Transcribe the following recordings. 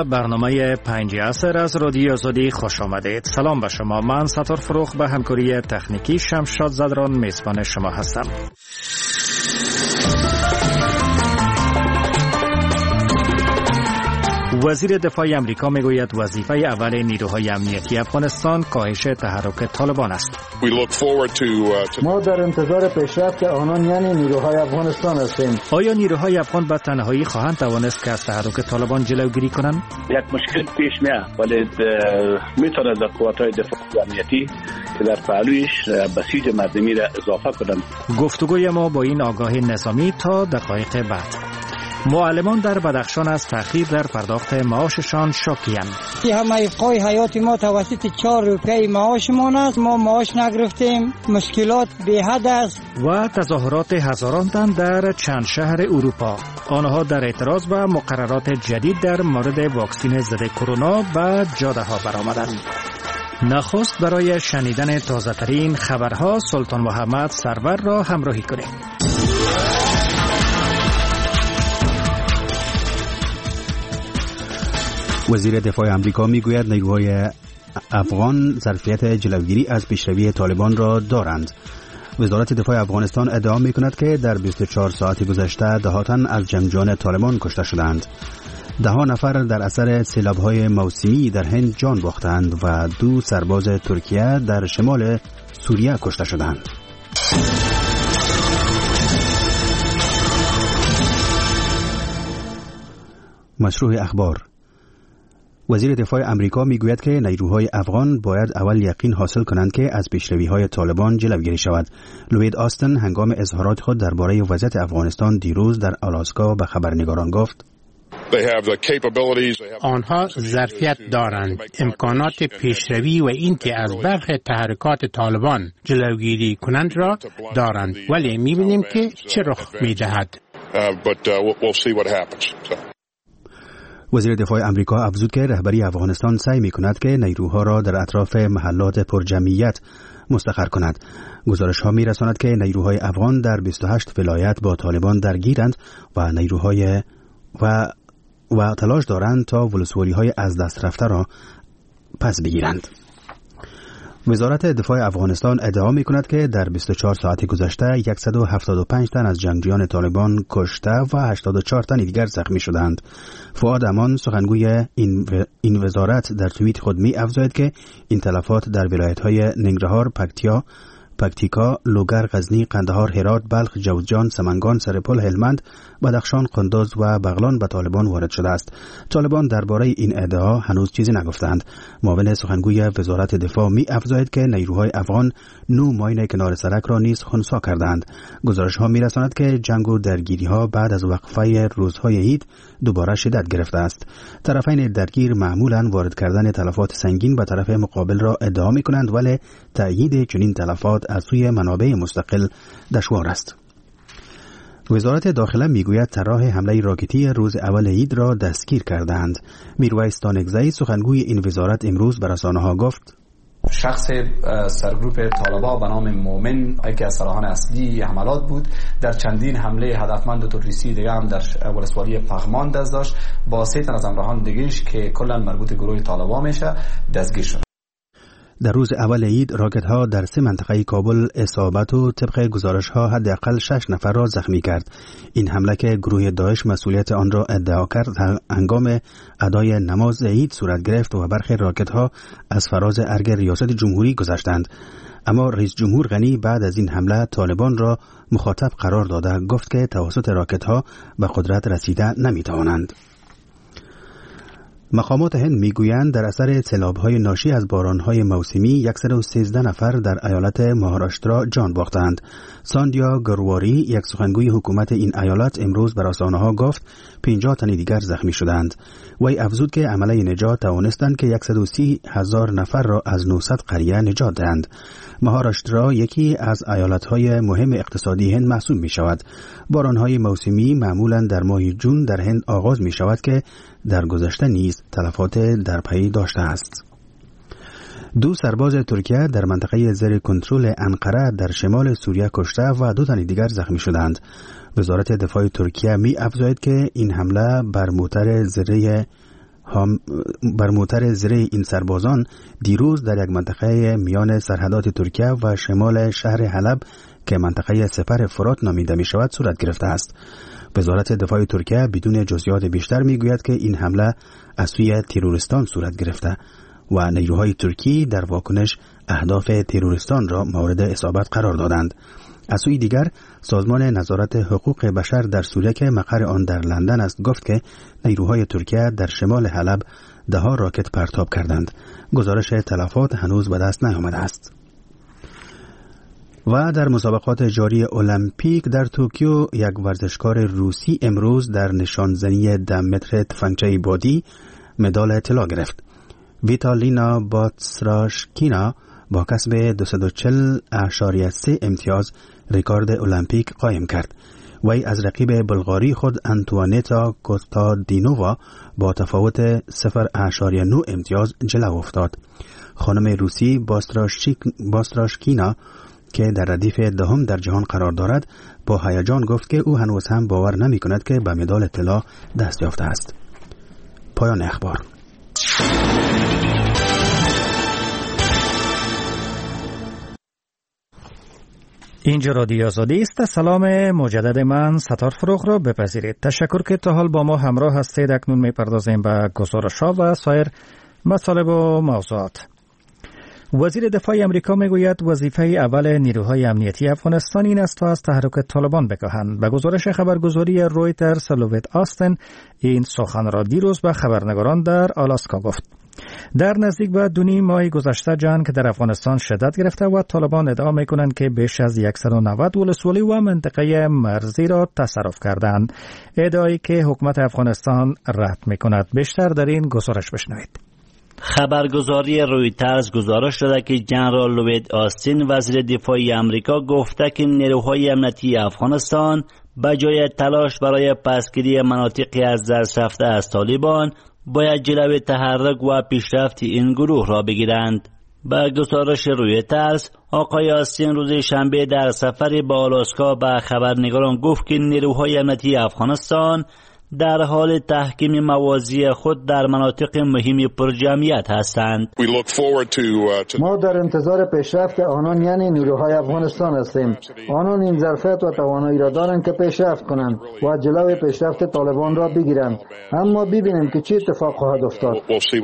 برنامه 5 عصر از رادیو آزادی خوش آمدید. سلام به شما. من ستار فروخ به همکاری تکنیکی شمشاد زدران میزبان شما هستم. وزیر دفاع امریکا میگوید وظیفه اول نیروهای امنیتی افغانستان کاهش تحرک طالبان است. ما در انتظار پیشرفت آنان یعنی نیروهای افغانستان هستیم. آیا نیروهای افغان به تنهایی خواهند توانست که از تحرک طالبان جلوگیری کنند؟ یک مشکل پیش میاد، ولی میتونه در قوات‌های دفاع امنیتی که در پهلویش بسیج مردمی را اضافه کنند. گفتگوی ما با این آگاه نظامی تا دقایق بعد. معلمان در بدخشان از تأخیر در پرداخت معاششان شاکی‌اند. همه قای حیات ما توسط 4 روپیه معاشمان است. ما معاش نگرفتیم. مشکلات به حد است. و تظاهرات هزاران تن در چند شهر اروپا. آنها در اعتراض به مقررات جدید در مورد واکسن ضد کرونا به جاده‌ها برآمدند. نخست برای شنیدن تازه‌ترین خبرها سلطان محمد سرور را همراهی کنید. وزیر دفاع امریکا میگوید نیروهای افغان ظرفیت جلوگیری از پیشروی طالبان را دارند. وزارت دفاع افغانستان ادعا میکند که در 24 ساعت گذشته 10 تن از جنگجویان طالبان کشته شدند. 10 نفر در اثر سیلاب‌های موسمی در هند جان باختند و 2 سرباز ترکیه در شمال سوریه کشته شدند. مشروع اخبار. وزیر دفاع امریکا میگوید که نیروهای افغان باید اول یقین حاصل کنند که از پیشروی‌های طالبان جلوگیری شود. لوید آستن هنگام اظهارات خود درباره وضعیت افغانستان دیروز در آلاسکا به خبرنگاران گفت: آنها ظرفیت دارند، امکانات پیشروی و اینکه از برخی تحرکات طالبان جلوگیری کنند را دارند، ولی می‌بینیم که چه رخ می‌دهد. وزیر دفاع امریکا افزود که رهبری افغانستان سعی می‌کند که نیروها را در اطراف محلات پرجمعیت مستقر کند. گزارش‌ها می‌رساند که نیروهای افغان در 28 ولایت با طالبان درگیرند و نیروهای و تلاش دارند تا ولسوالی‌های از دست رفته را پس بگیرند. وزارت دفاع افغانستان ادعا می‌کند که در 24 ساعت گذشته 175 تن از جنگجویان طالبان کشته و 84 تن دیگر زخمی شدند. فؤاد امان سخنگوی این وزارت در توییت خود می‌افزاید که این تلفات در ولایت‌های ننگرهار، پکتیکا، لوگر، غزنی، قندهار، هرات، بلخ، جوزجان، سمنگان، سرپل، هلمند، بدخشان، قندوز و بغلان به طالبان وارد شده است. طالبان درباره این ادعا هنوز چیزی نگفتند. معاون سخنگوی وزارت دفاع می‌افزاید که نیروهای افغان 9 ماین کنار سرک را نیز خنثی کردند. گزارش‌ها می‌رساند که جنگ و درگیری‌ها بعد از وقفه روزهای عید دوباره شدت گرفته است. طرفین درگیر معمولاً وارد کردن تلفات سنگین به طرف مقابل را ادعا می‌کنند، ولی تأیید چنین تلفات از سوی منابع مستقل دشوار است. وزارت داخله میگوید طراح حمله راکتی روز اول عید را دستگیر کردند. میرویس دانگزی سخنگوی این وزارت امروز به رسانه‌ها گفت: شخص سرگروپ طالبان به نام مومن که از سراحان اصلی حملات بود، در چندین حمله هدفمند و تروریستی دیگه هم در ولسوالی پغمان دست داشت. با 3 تن از همراهان دیگه‌اش که کلا مربوط گروه طالبان میشه دستگیر شد. در روز اول عید راکت‌ها در 3 منطقه کابل اصابت و طبق گزارش‌ها حداقل 6 نفر را زخمی کرد. این حمله که گروه داعش مسئولیت آن را ادعا کرد هنگام ادای نماز عید صورت گرفت و برخی راکت‌ها از فراز ارگ ریاست جمهوری گذشتند. اما رئیس جمهور غنی بعد از این حمله طالبان را مخاطب قرار داده گفت که توسط راکت‌ها به قدرت رسیده نمی‌توانند. مقامات هند میگویند در اثر سیلاب‌های ناشی از باران‌های موسمی 113 نفر در ایالت مهاراشترا جان باختند. ساندیا گرواری یک سخنگوی حکومت این ایالت امروز به رسانه‌ها گفت 50 تن دیگر زخمی شدند. وی افزود که عمله نجات توانستند که 130,000 نفر را از 900 قریه نجات دهند. مهاراشترا یکی از ایالت‌های مهم اقتصادی هند محسوب می‌شود. باران‌های موسمی معمولاً در ماه جون در هند آغاز می‌شود که در گذشته نیز تلفات در پی داشته است. 2 سرباز ترکیه در منطقه زیر کنترل انقره در شمال سوریه کشته و 2 تن دیگر زخمی شدند. وزارت دفاع ترکیه می افزاید که این حمله بر موتر زره برموتر زیر این سربازان دیروز در یک منطقه میان سرحدات ترکیه و شمال شهر حلب که منطقه سپر فرات نامیده می شود صورت گرفته است. وزارت دفاع ترکیه بدون جزئیات بیشتر می گوید که این حمله از سوی تروریستان صورت گرفته و نیروهای ترکی در واکنش اهداف تروریستان را مورد اصابت قرار دادند. از سوی دیگر سازمان نظارت حقوق بشر در سوریه که مقر آن در لندن است گفت که نیروهای ترکیه در شمال حلب 10 راکت پرتاب کردند. گزارش تلفات هنوز به دست نیامده است. و در مسابقات جاری المپیک در توکیو یک ورزشکار روسی امروز در نشانزنی 10 متر تفنگچه بادی مدال طلا گرفت. ویتالینا باتسراشکینا با کسب 240.3 امتیاز رکورد المپیک قایم کرد. وی از رقیب بلغاری خود انتوانیتا کوستادینووا با تفاوت 0.9 امتیاز جلو افتاد. خانم روسی باستراشکینا که در ردیف دهم در جهان قرار دارد با هیجان گفت که او هنوز هم باور نمی کند که به مدال طلا دست یافته است. پایان اخبار. اینجا رادیو آزادی است. سلام مجدد من ستار فروغ را بپذیرید. تشکر که تا حال با ما همراه هستید. اکنون میپردازیم به گزارش‌ها و سایر مطالب و موضوعات. وزیر دفاع امریکا میگوید وظیفه اول نیروهای امنیتی افغانستان این است تا از تحرک طالبان بکاهند. به گزارش خبرگزاری رویترز لوید آستن این سخن را دیروز به خبرنگاران در آلاسکا گفت. در نزدیک به 2.5 ماه گذشته جنگ در افغانستان شدت گرفته و طالبان ادعا میکنند که بیش از 190 ولسوالی و منطقه مرزی را تصرف کردند. ادعایی که حکومت افغانستان رد میکند. بیشتر در این گزارش بشنوید. خبرگزاری رویترز گزارش داده که جنرال لوید آستین وزیر دفاع آمریکا گفته که نیروهای امنیتی افغانستان به جای تلاش برای پسگیری مناطقی از دست رفته از طالبان باید جلوی تحرک و پیشرفت این گروه را بگیرند. به گزارش رویترز آقای آستین روز شنبه در سفری به آلاسکا به خبرنگاران گفت که نیروهای امنیتی افغانستان در حال تحکیم مواضع خود در مناطق مهم پرجمعیت هستند. ما در انتظار پیشرفت آنان یعنی نیروهای افغانستان هستیم. آنان این ظرفیت و توانایی را دارند که پیشرفت کنند و جلوی پیشرفت طالبان را بگیرند. اما ببینیم که چه اتفاق خواهد افتاد.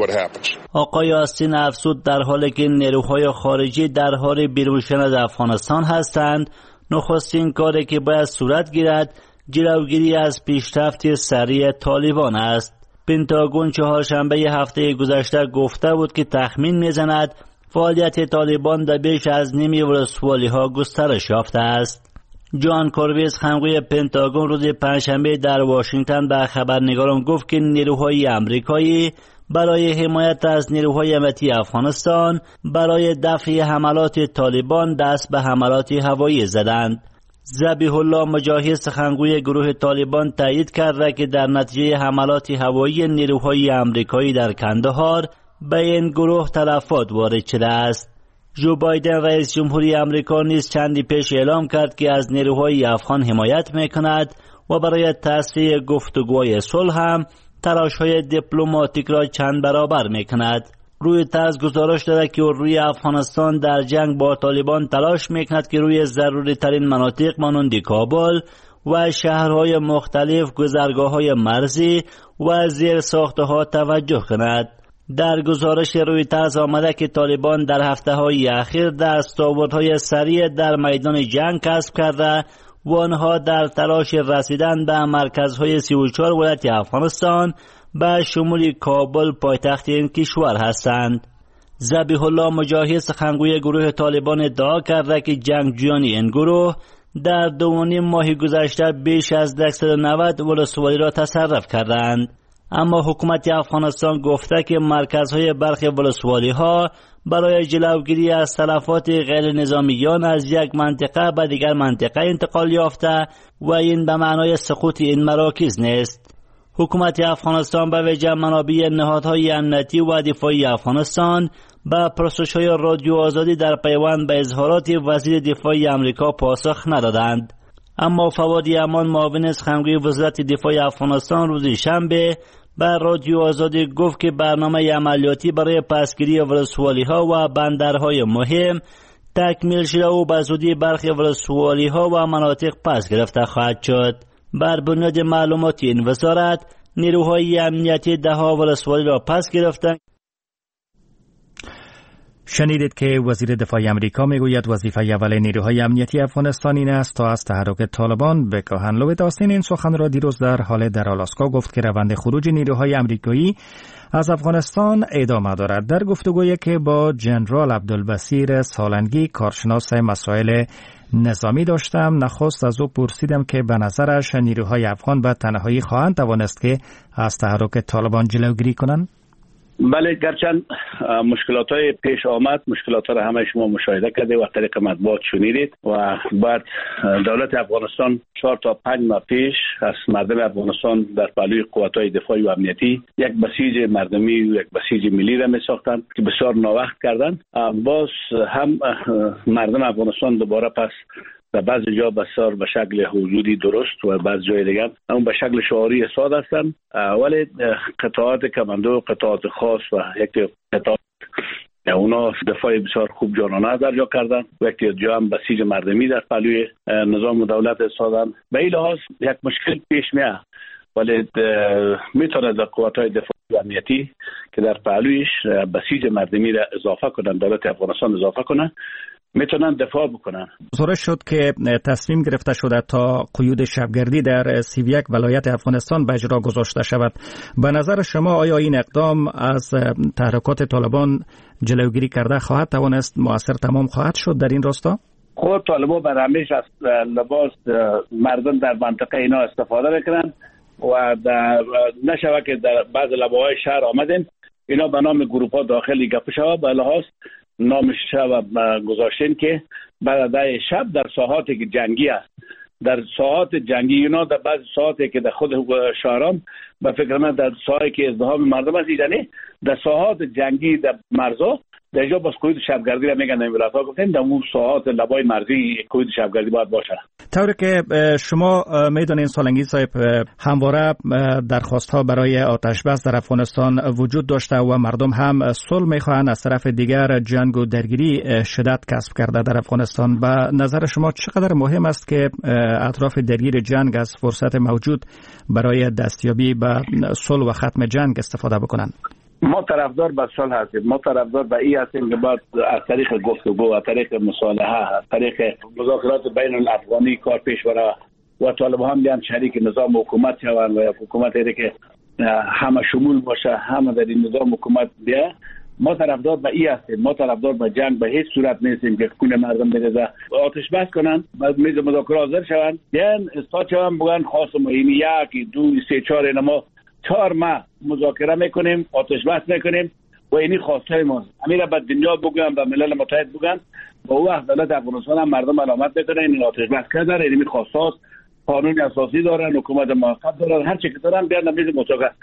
آقای آستین افزود در حالی که نیروهای خارجی در حال بیرون شدن از افغانستان هستند، نخستین کاری که باید صورت گیرد جلوگیری از پیشرفت سریع طالبان است. پنتاگون چهارشنبه هفته گذشته گفته بود که تخمین میزند فعالیت طالبان در بیش از نیم ولسوالی ها گسترش یافته است. جان کوربیز خمگوی پنتاگون روز پنجشنبه در واشنگتن به خبرنگاران گفت که نیروهای آمریکایی برای حمایت از نیروهای امنیتی افغانستان برای دفع حملات طالبان دست به حملات هوایی زدند. ذبیح الله مجاهد سخنگوی گروه طالبان تایید کرده که در نتیجه حملات هوایی نیروهای آمریکایی در کندهار به این گروه تلفات وارد شده است. جو بایدن رئیس جمهوری آمریکا نیز چندی پیش اعلام کرد که از نیروهای افغان حمایت میکند و برای تسریع گفتگوهای صلح هم تلاش‌های دیپلماتیک را چند برابر میکند. رویترز گزارش داده که روی افغانستان در جنگ با طالبان تلاش میکند که روی ضروری ترین مناطق مانند کابل و شهرهای مختلف گذرگاه‌های مرزی و زیر ساختها توجه کند. در گزارش رویترز آمده که طالبان در هفته‌های اخیر دستاوردهای سریع در میدان جنگ کسب کرده و آنها در تلاش رسیدن به مرکزهای 34 ولایت افغانستان به شمول کابل پایتخت این کشور هستند. ذبیح الله مجاهد سخنگوی گروه طالبان ادعا کرده که جنگجویان این گروه در 2.5 ماه گذشته بیش از 190 ولسوالی را تصرف کردند. اما حکومت افغانستان گفته که مرکزهای برخی ولسوالی ها برای جلوگیری از تلفات غیر نظامیان از یک منطقه به دیگر منطقه انتقال یافته و این به معنای سقوط این مراکز نیست. حکومت افغانستان به وجه منابع نهادهای امنیتی و دفاعی افغانستان به پرسش‌های رادیو آزادی در پیوند به اظهارات وزیر دفاع آمریکا پاسخ ندادند. اما فواد امان معاون سخنگوی وزارت دفاع افغانستان روز شنبه بر رادیو آزادی گفت که برنامه عملیاتی برای پسگیری ولسوالی‌ها و بندرهای مهم تکمیل شده و به زودی برخی ولسوالی‌ها و مناطق پس گرفته خواهد شد. بر بنیاد معلومات این وزارت، نیروهای امنیتی ده‌ها ولسوالی را پس گرفتند. شنیدید که وزیر دفاع امریکا میگوید وظیفه اول نیروهای امنیتی افغانستان این است تا از تحرک طالبان بکاهند. لوید آستین این سخن را دیروز در آلاسکا گفت که روند خروج نیروهای امریکایی از افغانستان ادامه دارد. در گفتگویی که با جنرال عبدالبصیر سالنگی کارشناس مسائل نظامی داشتم، نخست از او پرسیدم که به نظرش نیروهای افغان به تنهایی خواهند توانست که از تحرک طالبان جلوگیری کنند؟ بله، گرچند مشکلات های پیش آمد، مشکلات ها را همه شما مشاهده کرده و طریق مطبوعات شنیدید و بعد دولت افغانستان 4 تا 5 ماه پیش از مردم افغانستان در پهلوی قوات های دفاعی و امنیتی یک بسیج مردمی و یک بسیج ملی را می ساختند که بسیار ناوقت کردند. باز هم مردم افغانستان دوباره پس و بعضی جا بسیار به شکل حضوری درست و بعضی جای دیگر اون به شکل شعاری ساده هستند، ولی قطعات کماندو، قطعات خاص و یک قطعات اونا دفاع بسیار خوب جانانه در جا کردن و یک جا هم بسیج مردمی در پهلوی نظام و دولت سادن. به این لحاظ یک مشکل پیش میاد، ولی میتونه در قوات‌های دفاعی و امنیتی که در پهلویش بسیج مردمی را اضافه کنن، دولت افغانستان اضافه کنن، میتونن دفاع بکنن. گزارش شد که تصمیم گرفته شده تا قیود شبگردی در 31 ولایت افغانستان به اجرا گذاشته شود. به نظر شما آیا این اقدام از تحرکات طالبان جلوگیری کرده خواهد توانست مؤثر تمام خواهد شد در این راستا؟ خود طالبان بر همیشه از لباس مردم در منطقه اینا استفاده میکنن و نشوه که در بعض لباهای شهر آمدن اینا به نام گروپ ها داخلی گپ شود، به لحاظ نامش شب گذاشتن که بعد شب در ساحاتی که جنگی است، در ساحات جنگی اینا در بعض ساحاتی که در خود شهرام به فکر من در ساحاتی که ازدحام مردم است، یعنی در ساحات جنگی در مرزا در جا باز قید شبگردی را میگن. این ولایت‌ها گفتن در اون ساحات لبای مرزی قید شبگردی باید باشه. طوری که شما میدونین سالنگی صاحب، همواره درخواست‌ها برای آتش بس در افغانستان وجود داشته و مردم هم صلح می‌خواهند. از طرف دیگر جنگ و درگیری شدت کسب کرده در افغانستان. به نظر شما چقدر مهم است که اطراف درگیر جنگ از فرصت موجود برای دستیابی به صلح و ختم جنگ استفاده بکنند؟ ما طرفدار به صلح هستیم، ما طرفدار به این هستیم که باید از طریق گفتگو، از طریق مصالحه، از طریق مذاکرات بین الافغانی کار پیش بره و طالبان هم بیان شریک نظام حکومت شوند و حکومت که همه شمول باشه، همه در این نظام حکومت بیا. ما طرفدار به این هستیم، ما طرفدار به جنگ به هیچ صورت نیستیم که خون مردم بریزه. آتش بس کنن، بعد میز مذاکره حاضر شوند، بیان استاد شوند، بگن خواستم این 1 2 3 4 ما 4 ماه مذاکره میکنیم، آتش بس میکنیم و اینی خواسته ما امیر به دنیا بگم، به ملل متحد بگم، با او وقت دولت افغانستان هم مردم علامت میکنه این آتش بس کردن، اینی خواستاست، قانون اساسی دارن، حکومت موقت دارن، هر چی که دارن بیان میز مذاکره.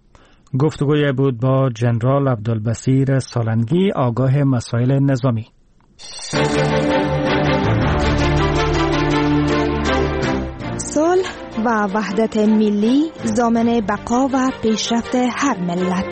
گفتگوی بود با جنرال عبدالبصیر سالنگی، آگاه مسائل نظامی. صلح و وحدت ملی ضامن بقا و پیشرفت هر ملت.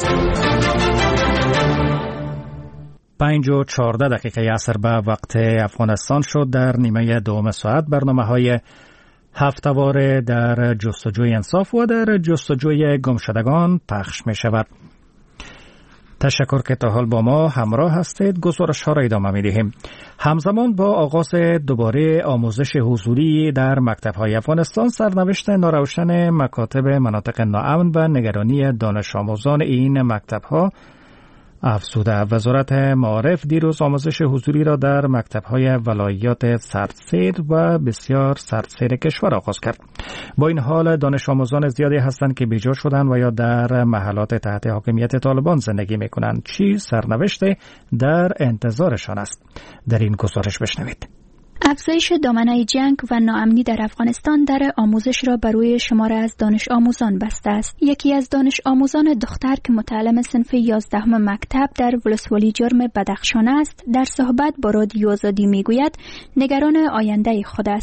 5:14 عصر به وقت افغانستان شد. در نیمه دوم ساعت برنامه‌های هفته‌واره در جستجوی انصاف و در جستجوی گمشدگان پخش می شود. تشکر که تا حال با ما همراه هستید. گزارش ها را ادامه می دهیم. همزمان با آغاز دوباره آموزش حضوری در مکتب‌های افغانستان، سرنوشت ناروشن مکاتب مناطق ناامن و نگرانی دانش آموزان این مکتب‌ها افزوده. وزارت معارف دیروز آموزش حضوری را در مکتب‌های ولایات سردسیر و بسیار سردسیر کشور آغاز کرد. با این حال دانش آموزان زیادی هستند که بیجا شدند و یا در محلات تحت حاکمیت طالبان زندگی می‌کنند. چی سرنوشت در انتظارشان است؟ در این گزارش بشنوید. افزایش دامنه جنگ و ناامنی در افغانستان در آموزش را بر روی شمار از دانش آموزان بسته است. یکی از دانش آموزان دختر که متعلم صنف 11 مکتب در ولسوالی جرم بدخشان است، در صحبت با رادیو آزادی میگوید نگران آینده خود است.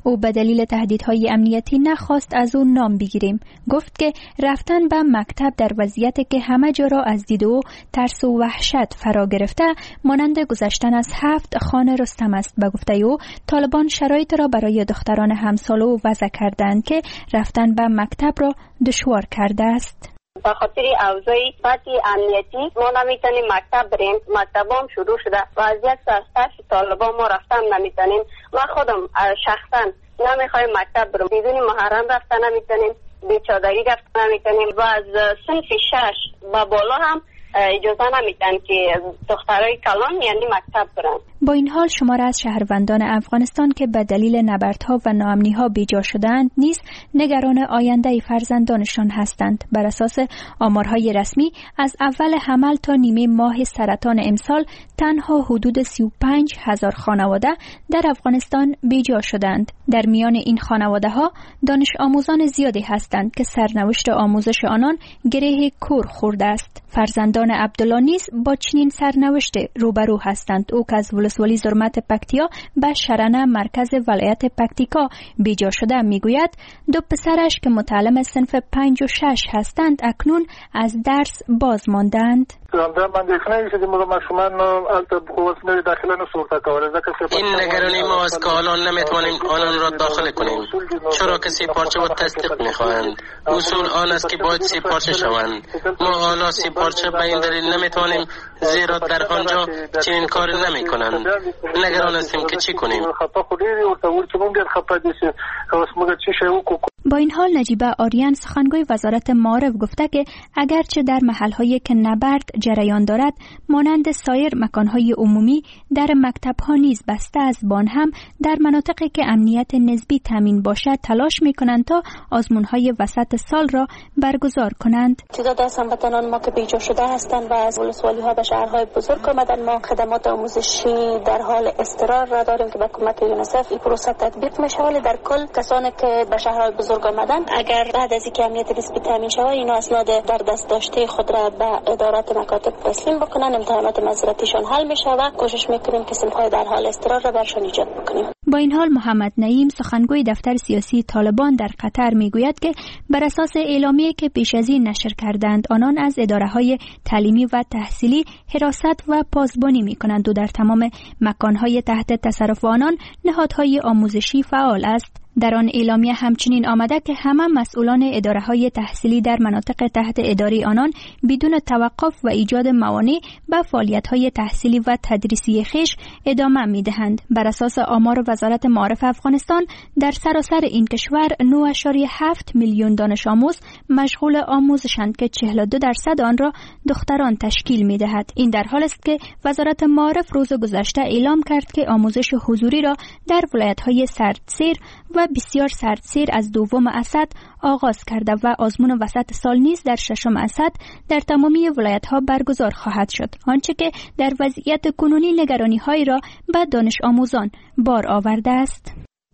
او به دلیل تهدیدهای امنیتی نخواست از او نام بگیریم. گفت که رفتن به مکتب در وضعیتی که همه جا را از دید او ترس و وحشت فرا گرفته مانند گذشتن از 7 خان رستم است. به گفته او طالبان شرایط را برای دختران همسال او وضع کردند که رفتن به مکتب را دشوار کرده است. به خاطر اوضاع سطحی امنیتی ما نمیتونیم مکتب بریم. مکتب هم شروع شده و از یک ساعت طالبان ما رفتن نمیتونیم. ما خودم شخصا نمیخوایم مکتب برم. بدون محرم رفتن نمیتونیم، بیچادری رفتن نمیتونیم و از صنف 6 به بالا هم اجازه نمیدن که دخترای کلان یعنی مکتب برن. با این حال شمار از شهروندان افغانستان که به دلیل نبردها و ناامنی‌ها بیجا شدند نیز نگران آینده فرزندانشان هستند. بر اساس آمارهای رسمی از اول حمل تا نیمه ماه سرطان امسال تنها حدود 35,000 خانواده در افغانستان بیجا شدند. در میان این خانواده‌ها دانش آموزان زیادی هستند که سرنوشت آموزش آنان گره کور خورده است. فرزندان عبدالله نیز با چنین سرنوشت روبرو هستند. او که از ولسوالی زرمت پکتیا به شرنه مرکز ولایت پکتیکا بیجا شده میگوید دو پسرش که متعلم صنف 5 و 6 هستند اکنون از درس باز ماندند. این نگرانی ما است که الان نمیتوانیم آنان را داخل کنیم، چرا که 3 پارچه و تصدیق میخواهند. اصول آن است که باید 3 پارچه شوند. ما حالا 3 پارچه به این دلیل نمیتوانیم زیرا در آنجا چنین کار نمیکنند. نگران هستیم که چی کنیم. با این حال نجیبه آریان سخنگوی وزارت معارف گفته که اگرچه در محل‌هایی که نبرد جریان دارد مانند سایر مکان‌های عمومی در مکتب‌ها نیز بسته از بان هم در مناطقی که امنیت نسبی تامین باشد تلاش می‌کنند تا آزمون‌های وسط سال را برگزار کنند. تعداد از هموطنان ما که بیجا شده هستند و از ولسوالی‌ها به شهرهای بزرگ آمدن ما خدمات آموزشی در حال اضطرار را داریم که با کمک یونیسف این پروسه تطبیق میشه. ولی در کل کسانی که به شهرهای بزرگ آمدن اگر بعد از اینکه امنیت نسبی تامین شود اینا اسناد در دست داشته خود را به ادارات مکاتب تسلیم بکنن، امتحانات مزرعتیشان حل میشه و کوشش میکنیم که صنف‌های در حال اضطرار را برشان ایجاد بکنیم. با این حال محمد نعیم سخنگوی دفتر سیاسی طالبان در قطر میگوید که بر اساس اعلامیه‌ای که پیش از این نشر کردند آنان از اداره‌های تعلیمی و تحصیلی حراست و پاسبانی میکنند و در تمام مکان‌های تحت تصرف آنان نهادهای آموزشی فعال است. در آن اعلامیه همچنین آمده که همه مسئولان اداره‌های تحصیلی در مناطق تحت اداره آنان بدون توقف و ایجاد موانع به فعالیت‌های تحصیلی و تدریسی خویش ادامه می‌دهند. بر اساس آمار وزارت معارف افغانستان در سراسر این کشور 9.7 میلیون دانش آموز مشغول آموزشند که 42% آن را دختران تشکیل می‌دهد. این در حالی است که وزارت معارف روز گذشته اعلام کرد که آموزش حضوری را در ولایت‌های سردسیر و بسیار سردسیر از 2 اسد آغاز کرده و آزمون وسط سال نیز در 6 اسد در تمامی ولایت‌ها برگزار خواهد شد، آنچه که در وضعیت کنونی نگرانی‌هایی را به دانش آموزان بار آورده است.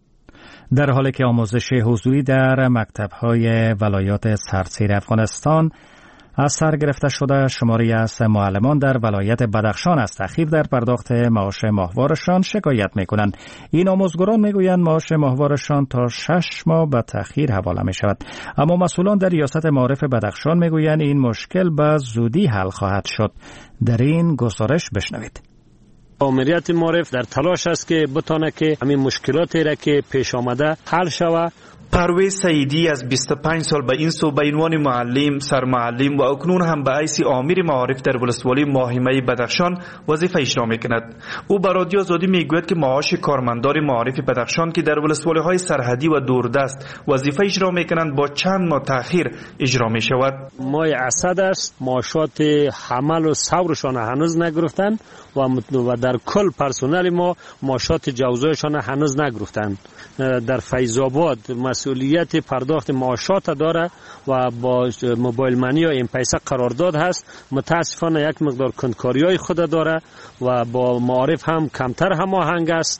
در حالی که آموزش حضوری در مکتب‌های ولایات سردسیر افغانستان از سر گرفته شده، شماری از معلمان در ولایت بدخشان از تأخیر در پرداخت معاش ماهوارشان شکایت می‌کنند. این آموزگاران می‌گویند معاش ماهوارشان تا 6 ماه به تأخیر حواله می‌شود. اما مسئولان در ریاست معارف بدخشان می‌گویند این مشکل به زودی حل خواهد شد. در این گزارش بشنوید. آمریت معارف در تلاش است که بتانه که همین مشکلاتی را که پیش آمده حل شود. پرویز سعیدی از 25 سال به این سو به عنوان معلم، سرمعلم و اکنون هم به حیث آمیر معارف در ولسوالی ماهیمه بدخشان وظیفه اجرا می‌کند. او به رادیو آزادی میگوید که معاش کارمندان معارف بدخشان که در ولسوالی‌های سرحدی و دوردست وظیفه اجرا می‌کنند با چند ماه تأخیر اجرا می‌شود. ماه اسد است، معاشات حمل و ثورشان هنوز نگرفتند و در کل پرسنل ما معاشات جوزایشان هنوز نگرفتند. در فیض آباد مسئولیت پرداخت معاشات داره و با موبایل منی و ام پیسه قرارداد هست. متاسفانه یک مقدار کندکاری‌های خود داره و با معارف هم کمتر هماهنگ است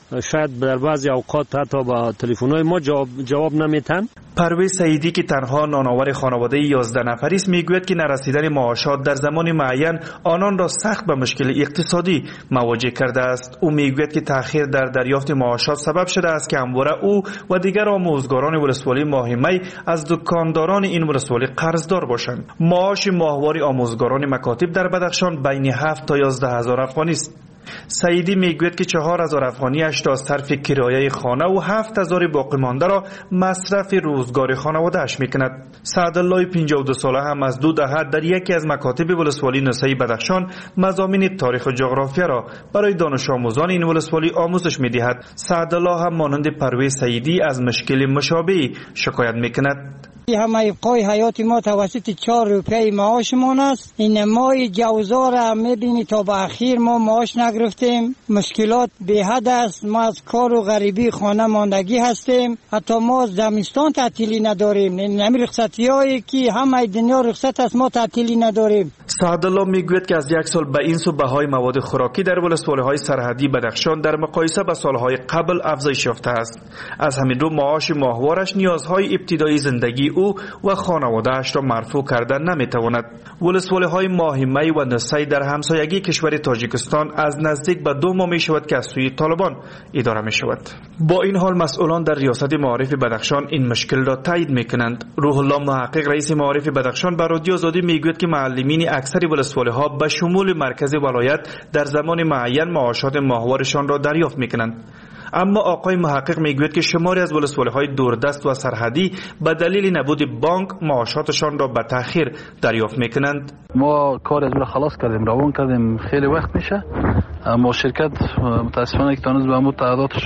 شاید در بعضی اوقات حتی با تلفن‌های ما جواب نمیتن. پرویز سعیدی که تنها نانآور خانواده 11 نفری است میگوید که نرسیدن معاشات در زمان معین آنان را سخت به مشکل اقتصادی مواجه کرده است. او میگوید که تأخیر در دریافت معاشات سبب شده است که همواره او و دیگر آموزگاران ولسوالی ماه می از دکانداران این ولسوالی قرضدار باشند. معاش ماهواره آموزگاران مکاتب در بدخشان بین 7 تا 11 هزار افغانی است. سعیدی میگوید که 4000 افغانیش را صرف کرایه خانه و 7000 باقی مانده را مصرف روزگار خانواده‌اش میکند. سعدالله 52 ساله هم از 2 دهه در یکی از مکاتب ولسوالی نسایی بدخشان مضامین تاریخ و جغرافیا را برای دانش آموزان این ولسوالی آموزش میدهد. سعدالله هم مانند پرویز سعیدی از مشکل مشابهی شکایت میکند. همه ابقای حیات ما توسط 4 روپیه معاشمان است. این ماه جوزا را میبینی تا به اخیر ما معاش نگرفتیم. مشکلات به حد است. ما از کار و غریبی خانه ماندگی هستیم. حتی ما زمستان تعطیلی نداریم. نمی رخصتی هایی که همه دنیا رخصت است ما تعطیلی نداریم. سعدالله میگوید که از 1 سال به این سو بهای مواد خوراکی در ولسوالی های سرحدی بدخشان در مقایسه با سالهای قبل افزایش یافته است. از همین رو معاش ماهوارش نیازهای ابتدایی زندگی او و خانواده‌اش را مرفوع کردن نمیتواند. ولسوالی های ماه می و نسای در همسایگی کشور تاجیکستان از نزدیک به 2 ماه می شود که از سوی طالبان اداره می شود. با این حال مسئولان در ریاست معارف بدخشان این مشکل را تایید میکنند. روح الله محقق رئیس معارف بدخشان به رادیو آزادی میگوید که معلمین اکثر ولسوالی ها به شمول مرکز ولایت در زمان معین معاشات ماهوارشان را دریافت میکنند. اما آقای محقق میگوید که شماری از ولسوالی های دوردست و سرحدی به دلیل نبود بانک معاشاتشان را به تأخیر دریافت میکنند. ما کار از خلاص کردیم، روان کردیم، خیلی وقت میشه، اما شرکت متاسفانه که تانست به همون تعهداتش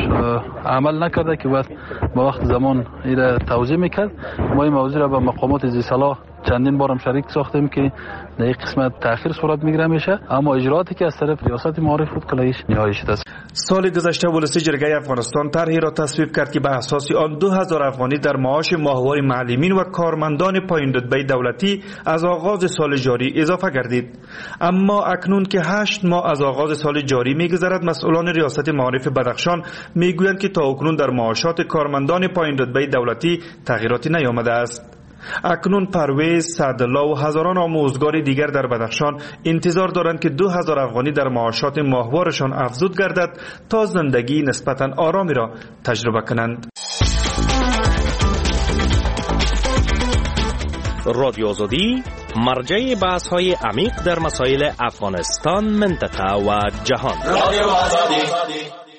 عمل نکرده که بعد با وقت زمان ایره توضیح میکرد. ما این موضوع را به مقامات ذی صلاح چندین بارم شریک ساختیم که در این قسمت تأخیر صورت میگیره میشه، اما اجرااتی که از طرف ریاست معارف بود کلیش نهایی شده است. سال گذشته ولسی جرگه افغانستان طرحی را تصویب کرد که به اساس آن 2000 افغانی در معاش ماهواره معلمین و کارمندان پایین رتبه دولتی از آغاز سال جاری اضافه گردید. اما اکنون که 8 ماه از آغاز سال جاری میگذرد، مسئولان ریاست معارف بدخشان میگویند که تا اکنون در معاشات کارمندان پایین رتبه دولتی تغییراتی نیامده است. اکنون پرویز، سعدالله و هزاران آموزگار دیگر در بدخشان انتظار دارند که 2000 افغانی در معاشات ماهوارشان افزود گردد تا زندگی نسبتاً آرامی را تجربه کنند. رادیو آزادی مرجع بحث‌های عمیق در مسائل افغانستان، منطقه و جهان. رادیو آزادی.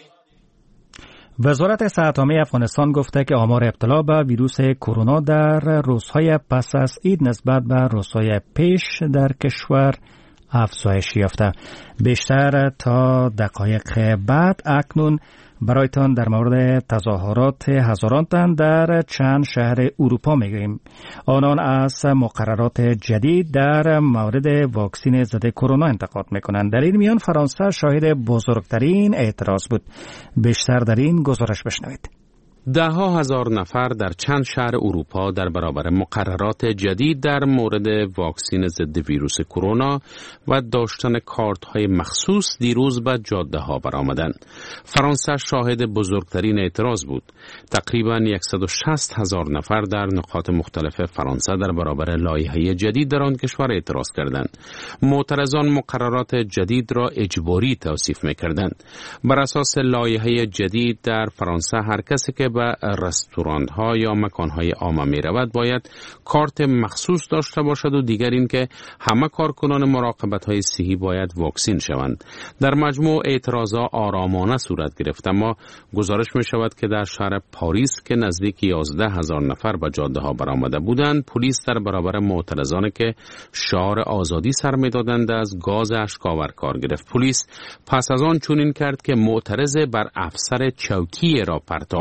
وزارت صحت عامه افغانستان گفته که آمار ابتلا به ویروس کرونا در روزهای پس از عید نسبت به روزهای پیش در کشور افزایش یافته. بیشتر تا دقایق بعد اکنون برایتان در مورد تظاهرات هزاران تن در چند شهر اروپا میگوییم. آنان از مقررات جدید در مورد واکسن ضد کرونا انتقاد میکنند. در این میان فرانسه شاهد بزرگترین اعتراض بود. بیشتر در این گزارش بشنوید. ده‌ها هزار نفر در چند شهر اروپا در برابر مقررات جدید در مورد واکسن ضد ویروس کرونا و داشتن کارت‌های مخصوص دیروز به جاده‌ها برآمدند. فرانسه شاهد بزرگترین اعتراض بود. تقریباً 160,000 نفر در نقاط مختلف فرانسه در برابر لایحه جدید در آن کشور اعتراض کردند. معترضان مقررات جدید را اجباری توصیف می‌کردند. بر اساس لایحه جدید در فرانسه هر کسی که به رستوران‌ها یا مکان‌های عامه می‌رود باید کارت مخصوص داشته باشد و دیگر این که همه کارکنان مراقبت‌های صحی باید واکسین شوند. در مجموع اعتراضات آرامانه صورت گرفت، اما گزارش می‌شود که در شهر پاریس که نزدیک 11,000 نفر به جاده‌ها برآمده بودند، پلیس در برابر معترضانی که شعار آزادی سر می‌دادند از گاز اشک‌آور کار گرفت. پلیس پس از آن چنین کرد که معترض بر افسر چوکی را پرتاب کرد.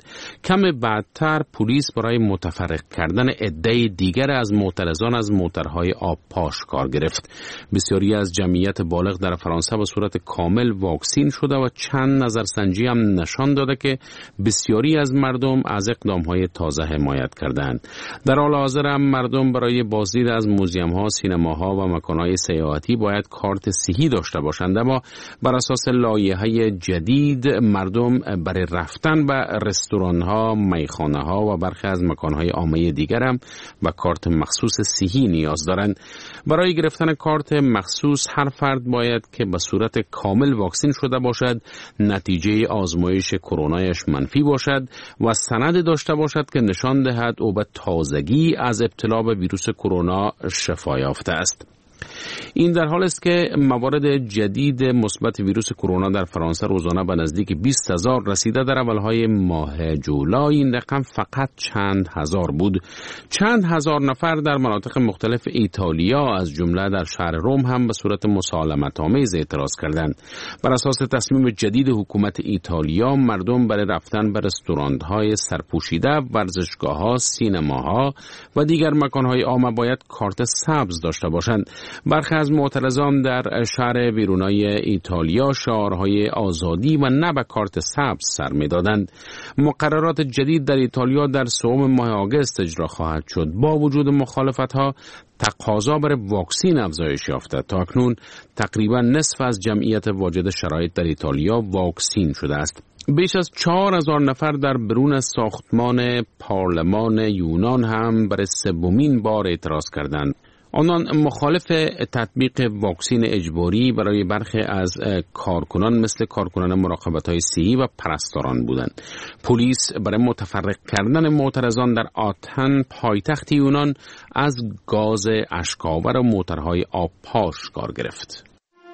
کم بعدتر پلیس برای متفرق کردن عده دیگر از معترضان از موترهای آب پاش کار گرفت. بسیاری از جمعیت بالغ در فرانسه به صورت کامل واکسین شده و چند نظرسنجی هم نشان داده که بسیاری از مردم از اقدامهای تازه حمایت کردند. در حال حاضر هم مردم برای بازدید از موزیم‌ها، سینماها و مکان‌های سیاحتی باید کارت صحی داشته باشند، اما بر اساس لایحه جدید مردم برای رفتن به رستوران‌ها، میخانه‌ها و برخی از مکان‌های عامه دیگر هم به کارت مخصوص صحی نیاز دارند. برای گرفتن کارت مخصوص هر فرد باید که به صورت کامل واکسین شده باشد، نتیجه آزمایش کرونایش منفی باشد و سند داشته باشد که نشان دهد او به تازگی از ابتلا به ویروس کرونا شفا یافته است. این در حال است که موارد جدید مثبت ویروس کرونا در فرانسه روزانه به نزدیک 20,000 رسیده. در اولهای ماه جولای این رقم فقط چند هزار بود. چند هزار نفر در مناطق مختلف ایتالیا از جمله در شهر روم هم به صورت مسالمت‌آمیز اعتراض کردند. بر اساس تصمیم جدید حکومت ایتالیا مردم برای رفتن به رستوران‌های سرپوشیده، ورزشگاه‌ها، سینماها و دیگر مکان‌های عام باید کارت سبز داشته باشند. برخی از معترضان در شهر ویرونای ایتالیا شعارهای آزادی و نه به کارت سبز سر می‌دادند. مقررات جدید در ایتالیا در سوم ماه آگوست اجرا خواهد شد. با وجود مخالفت‌ها تقاضا برای واکسین افزایش یافته. تا اکنون تقریبا نصف از جمعیت واجد شرایط در ایتالیا واکسین شده است. بیش از 4,000 نفر در برون ساختمان پارلمان یونان هم برای سومین بار اعتراض کردند. آنان مخالف تطبیق واکسین اجباری برای برخی از کارکنان مثل کارکنان مراقبت‌های صحی و پرستاران بودند. پلیس برای متفرق کردن معترضان در آتن پایتخت یونان از گاز اشک‌آور و موترهای آب پاش کار گرفت.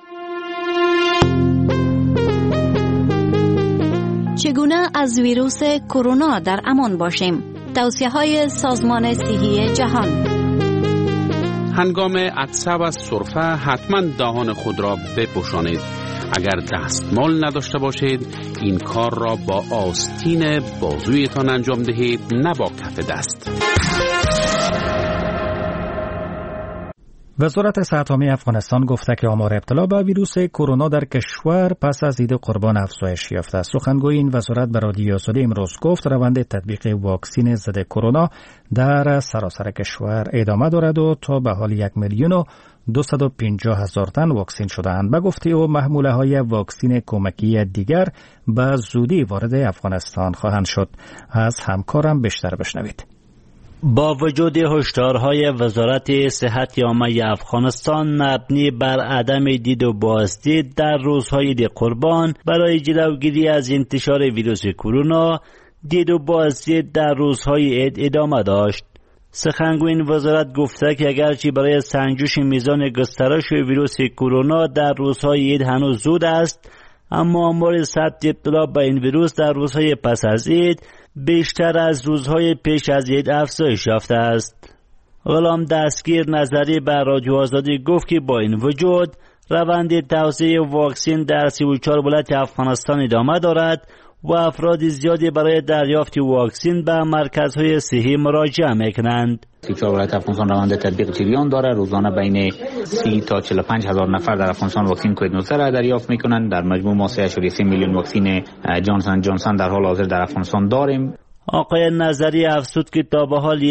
چگونه از ویروس کرونا در امان باشیم؟ توصیه‌های سازمان صحی جهان. هنگام عطسه و سرفه حتما دهان خود را بپوشانید. اگر دستمال نداشته باشید این کار را با آستین بازویتان انجام دهید، نه با کف دست. وزارت صحت عامه افغانستان گفته که آمار ابتلا به ویروس کرونا در کشور پس از عید قربان افزایش یافته است. سخنگوی این وزارت به رادیو آزادی امروز گفت روند تطبیق واکسین ضد کرونا در سراسر کشور ادامه دارد و تا به حال 1,250,000 تن واکسین شده‌اند. به گفته او محموله‌های واکسین کمکی دیگر به زودی وارد افغانستان خواهند شد. از همکارم بیشتر بشنوید. با وجود هشدارهای وزارت صحت عامه افغانستان مبنی بر عدم دید و بازدید در روزهای عید قربان برای جلوگیری از انتشار ویروس کرونا، دید و بازدید در روزهای عید ادامه داشت. سخنگوی این وزارت گفته که اگرچه برای سنجش میزان گسترش ویروس کرونا در روزهای عید هنوز زود است، اما آمار ثبت ابتلا به این ویروس در روزهای پس از عید بیشتر از روزهای پیش از عید افزایش یافته است. غلام دستگیر نظری به رادیو آزادی گفت که با این وجود روند توزیع واکسین در 34 ولایت افغانستان ادامه دارد و افراد زیادی برای دریافت واکسین به مرکزهای صحی مراجعه میکنند. 34 ولایت افغانستان روند تطبیق جریان داره. روزانه بین 30 تا 45 هزار نفر در افغانستان واکسین کووید 19 را دریافت میکنند. در مجموع ما 3.3 میلیون واکسین جانسون جانسون در حال حاضر در افغانستان داریم. آقای نظری افزود که تا به حال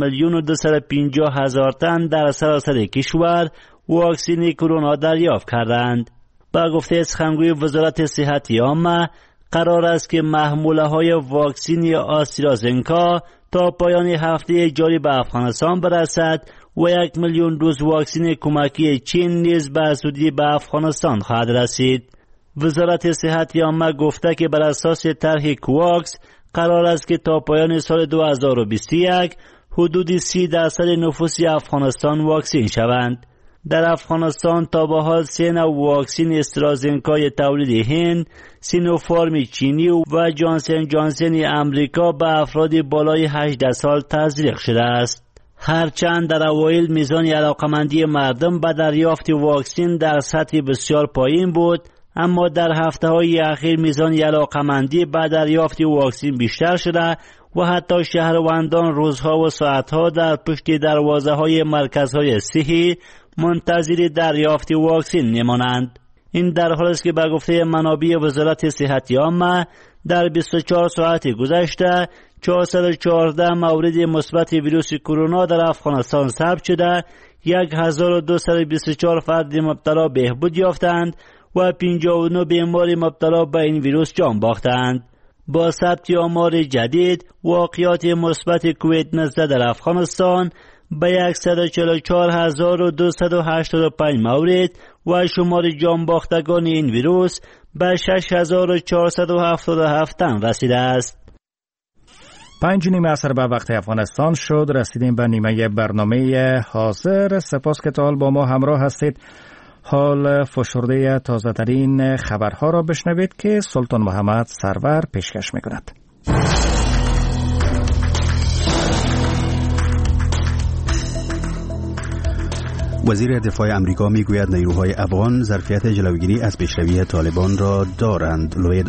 1,250,000 تن در سراسر کشور واکسین کرونا دریافت کردند. با گفته سخنگوی وزارت صحت عامه قرار است که محموله‌های واکسین آسترازنکا تا پایان هفته جاری به افغانستان برسد و 1,000,000 دوز واکسین کمکی چین نیز به زودی به افغانستان خواهد رسید. وزارت صحت عامه گفته که بر اساس طرح کوواکس قرار است که تا پایان سال 2021 حدود 30% نفوس افغانستان واکسین شوند. در افغانستان تا به حال 3 نوع واکسین استرازنکای تولید هند، سینوفارم چینی و جانسن جانسن امریکا به افراد بالای 18 سال تزریق شده است. هرچند در اوایل میزان علاقمندی مردم به دریافت واکسین در سطح بسیار پایین بود، اما در هفته‌های اخیر میزان علاقه‌مندی به دریافت واکسن بیشتر شده و حتی شهروندان روزها و ساعتها در پشت دروازه‌های مرکزهای صحی منتظر دریافت واکسن میمانند. این در حالی است که به گفته منابع وزارت صحت عامه در 24 ساعت گذشته 414 مورد مثبت ویروس کرونا در افغانستان ثبت شده، 1224 فرد مبتلا بهبود یافتند و 59 بیمار مبتلا به این ویروس جان باختند. با ثبت آمار جدید واقعات مثبت کووید 19 در افغانستان به 144285 مورد و شمار جان باختگان این ویروس به 6477 تن رسیده است. 5:30 عصر به وقت افغانستان شد. رسیدیم به نیمه برنامه حاضر. سپاس که تا حال با ما همراه هستید. حال فشرده تازه ترین خبرها را بشنوید که سلطان محمد سرور پیشکش می‌کند. وزیر دفاع امریکا میگوید نیروهای افغان ظرفیت جلوگیری از پیشروی طالبان را دارند. لوید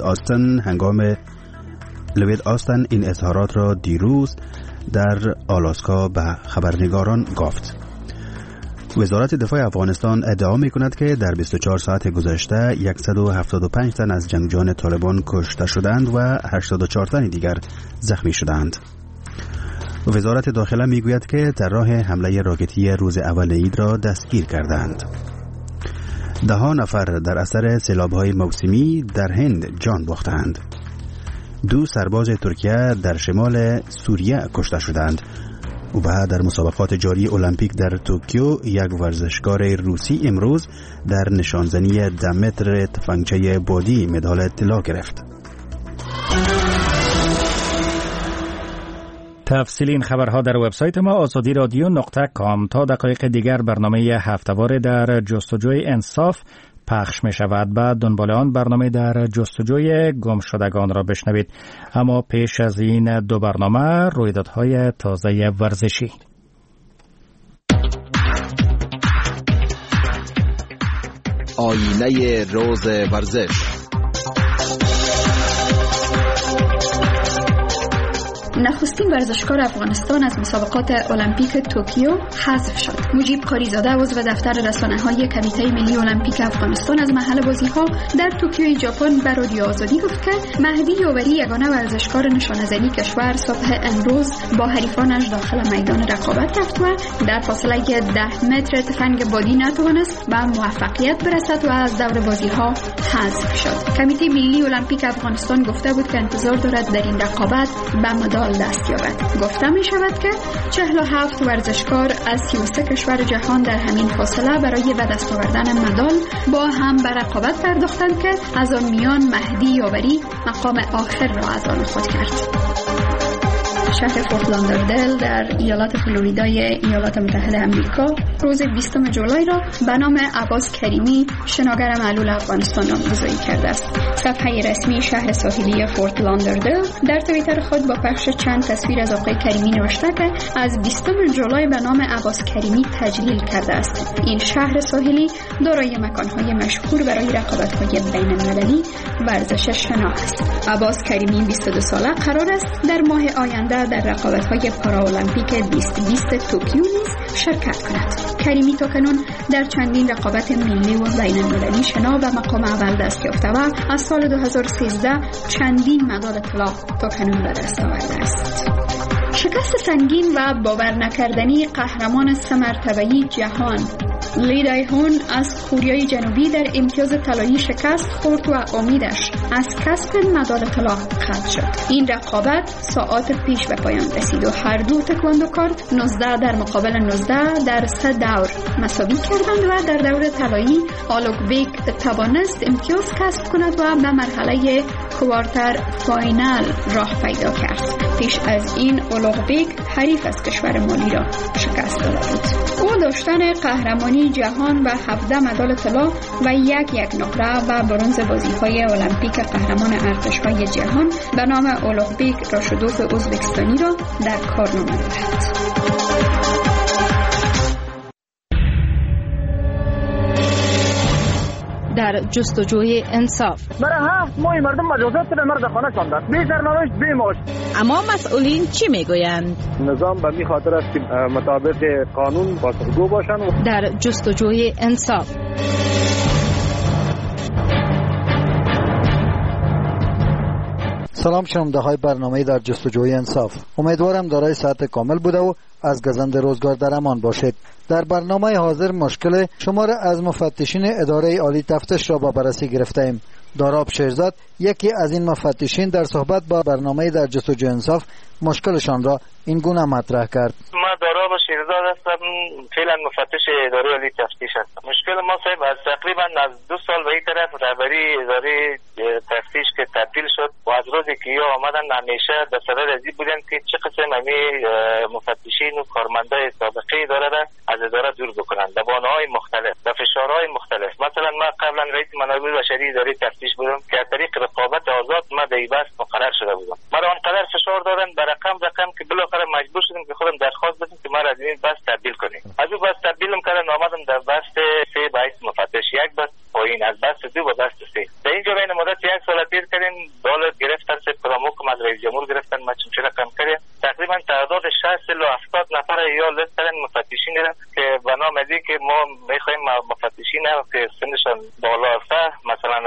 آستن این اظهارات را دیروز در آلاسکا به خبرنگاران گفت. وزارت دفاع افغانستان ادعا می‌کند که در 24 ساعت گذشته 175 تن از جنگجویان طالبان کشته شدند و 84 تن دیگر زخمی شدند. وزارت داخله میگوید که در راه حمله راکتی روز اول عید را دستگیر کردند. 10 نفر در اثر سیلاب‌های موسمی در هند جان باختند. 2 سرباز ترکیه در شمال سوریه کشته شدند. و بعد در مسابقات جاری المپیک در توکیو یک ورزشکار روسی امروز در نشانزنی 10 متر تفنگچه بادی مدال طلا گرفت. تفصیل این خبرها در وبسایت ما azadi.radio.com. تا دقایق دیگر برنامه هفته‌واره در جستجوی انصاف پخش می شود. بعد دنبال آن برنامه در جستجوی گمشدگان را بشنوید. اما پیش از این دو برنامه رویدادهای تازه ورزشی. آینه روز ورزش. نخستین ورزشکار افغانستان از مسابقات المپیک توکیو حذف شد. مجیب قاریزاده عضو دفتر رسانه‌های کمیته ملی المپیک افغانستان از محل بازی‌ها در توکیو ژاپن به رادیو آزادی گفت که مهدی یاوری یگانه ورزشکار نشانه‌زنی کشور صبح امروز با حریفانش داخل میدان رقابت رفت و در فاصله 10 متر تفنگ بادی نتوانست به موفقیت برسد و از دور بازی‌ها حذف شد. کمیته ملی المپیک افغانستان گفته بود که انتظار دارد در این رقابت به مدال دست یابد. گفته می شود که 47 ورزشکار از 33 کشور جهان در همین فاصله برای به دست آوردن مدال با هم به رقابت پرداختند که از آن میان مهدی یاوری مقام آخر را از آن خود کرد. شهر فورت لاندردل در ایالات فلوریدای ایالات متحده آمریکا روز 20 جولای را به نام عباس کریمی شناگر معلول افغانستان نامگذاری کرده است. صفحه رسمی شهر ساحلی فورت لاندردل در توییتر خود با پخش چند تصویر از آقای کریمی نوشته که از 20 جولای به نام عباس کریمی تجلیل کرده است. این شهر ساحلی دارای مکان‌های مشهور برای رقابت‌های بین‌المللی ورزش شنا است. عباس کریمی 22 ساله قرار است در ماه آینده در رقابت‌های پارالمپیک 2020 توکیو نیز شرکت کند. کریمی تاکنون در چندین رقابت ملی و بین‌المللی شنا به مقام اول دست یافته و از سال 2013 چندین مدال طلا تاکنون به دست آورده است. شکست سنگین و باور نکردنی قهرمان 3 مرتبه‌ای جهان لی دای هون از کوریای جنوبی در امتیاز طلایی شکست خورد و امیدش از کسب مدال طلا قطع شد. این رقابت ساعات پیش به پایان رسید و هر دو تکواندوکار 19 در مقابل 19 در 3 دور مساوی کردند و در دور طلایی آلوگبیک توانست امتیاز کسب کند و به مرحله کوارتر فاینال راه پیدا کرد. پیش از این آلوگبیک حریف از کشور مالی را شکست داده بود. او داشتن قهرمانی جهان و 17 مدال طلا و یک نقره و برنز بازی‌های المپیک قهرمان ارتش‌های جهان به نام اولوگبیک راشدوف ازبکستانی را در کار نمود. در جستجوی انصاف. برای 7 ماه مردم مجازات به مرد خانه شاندند، بی سرنوشت بی معاش. اما مسئولین چی میگویند؟ نظام به این خاطر است که مطابق قانون پاسخگو باشند. در جستجوی انصاف. سلام شنونده های برنامه در جستجوی انصاف. امیدوارم دارای صحت کامل بوده و از گزند روزگار در امان باشید. در برنامه حاضر مشکل شماره از مفتشین اداره عالی تفتیش را با بررسی گرفته ایم. داراب شیرزاد یکی از این مفتشین در صحبت با برنامه در جستجوی انصاف مشکلشان را این گونه مطرح کرد. ما داراب شیرزاد هستم، فعلا مفتش اداره عالی تفتیش هستم. مشکل ما صاحب از تقریبا از 2 سال به این طرف رهبری اداره تفتیش که تبدیل شد و از روزی که یا آمدن همیشه به صدد ازی بودن که چه قسم همی مفتشین و کارمندای سابقه اداره را از اداره دور بکنند به بهانه‌های مختلف، به فشارهای مختلف. مثلا ما قبلا رئیس منابع بشری اداره تفتیش بودم که از طریق رقابت آزاد ما به این بحث مقرر شده بودم. ما را آنقدر فشار دادن به رقم که بالاخره مجبور شدیم که خودم درخواست بدم که ما را از این بحث تبدیل کنیم. از اون بحث تبدیلم کردن، آمدم در بحث 3 به حیث مفتش، یک بحث پایین از بحث 2 به بحث 3. در اینجا بین مدت 1 سال تیر کردیم. دولت گرفتن سه پراموکم از رئیس جمهور گرفتن، ما چون رقم کردیم تقریبا تعداد 60 الی 70 نفر یا لیست کردن مفتشین که به نام ازی که ما میخوایم مفتشین که سنشان بالا است مثلا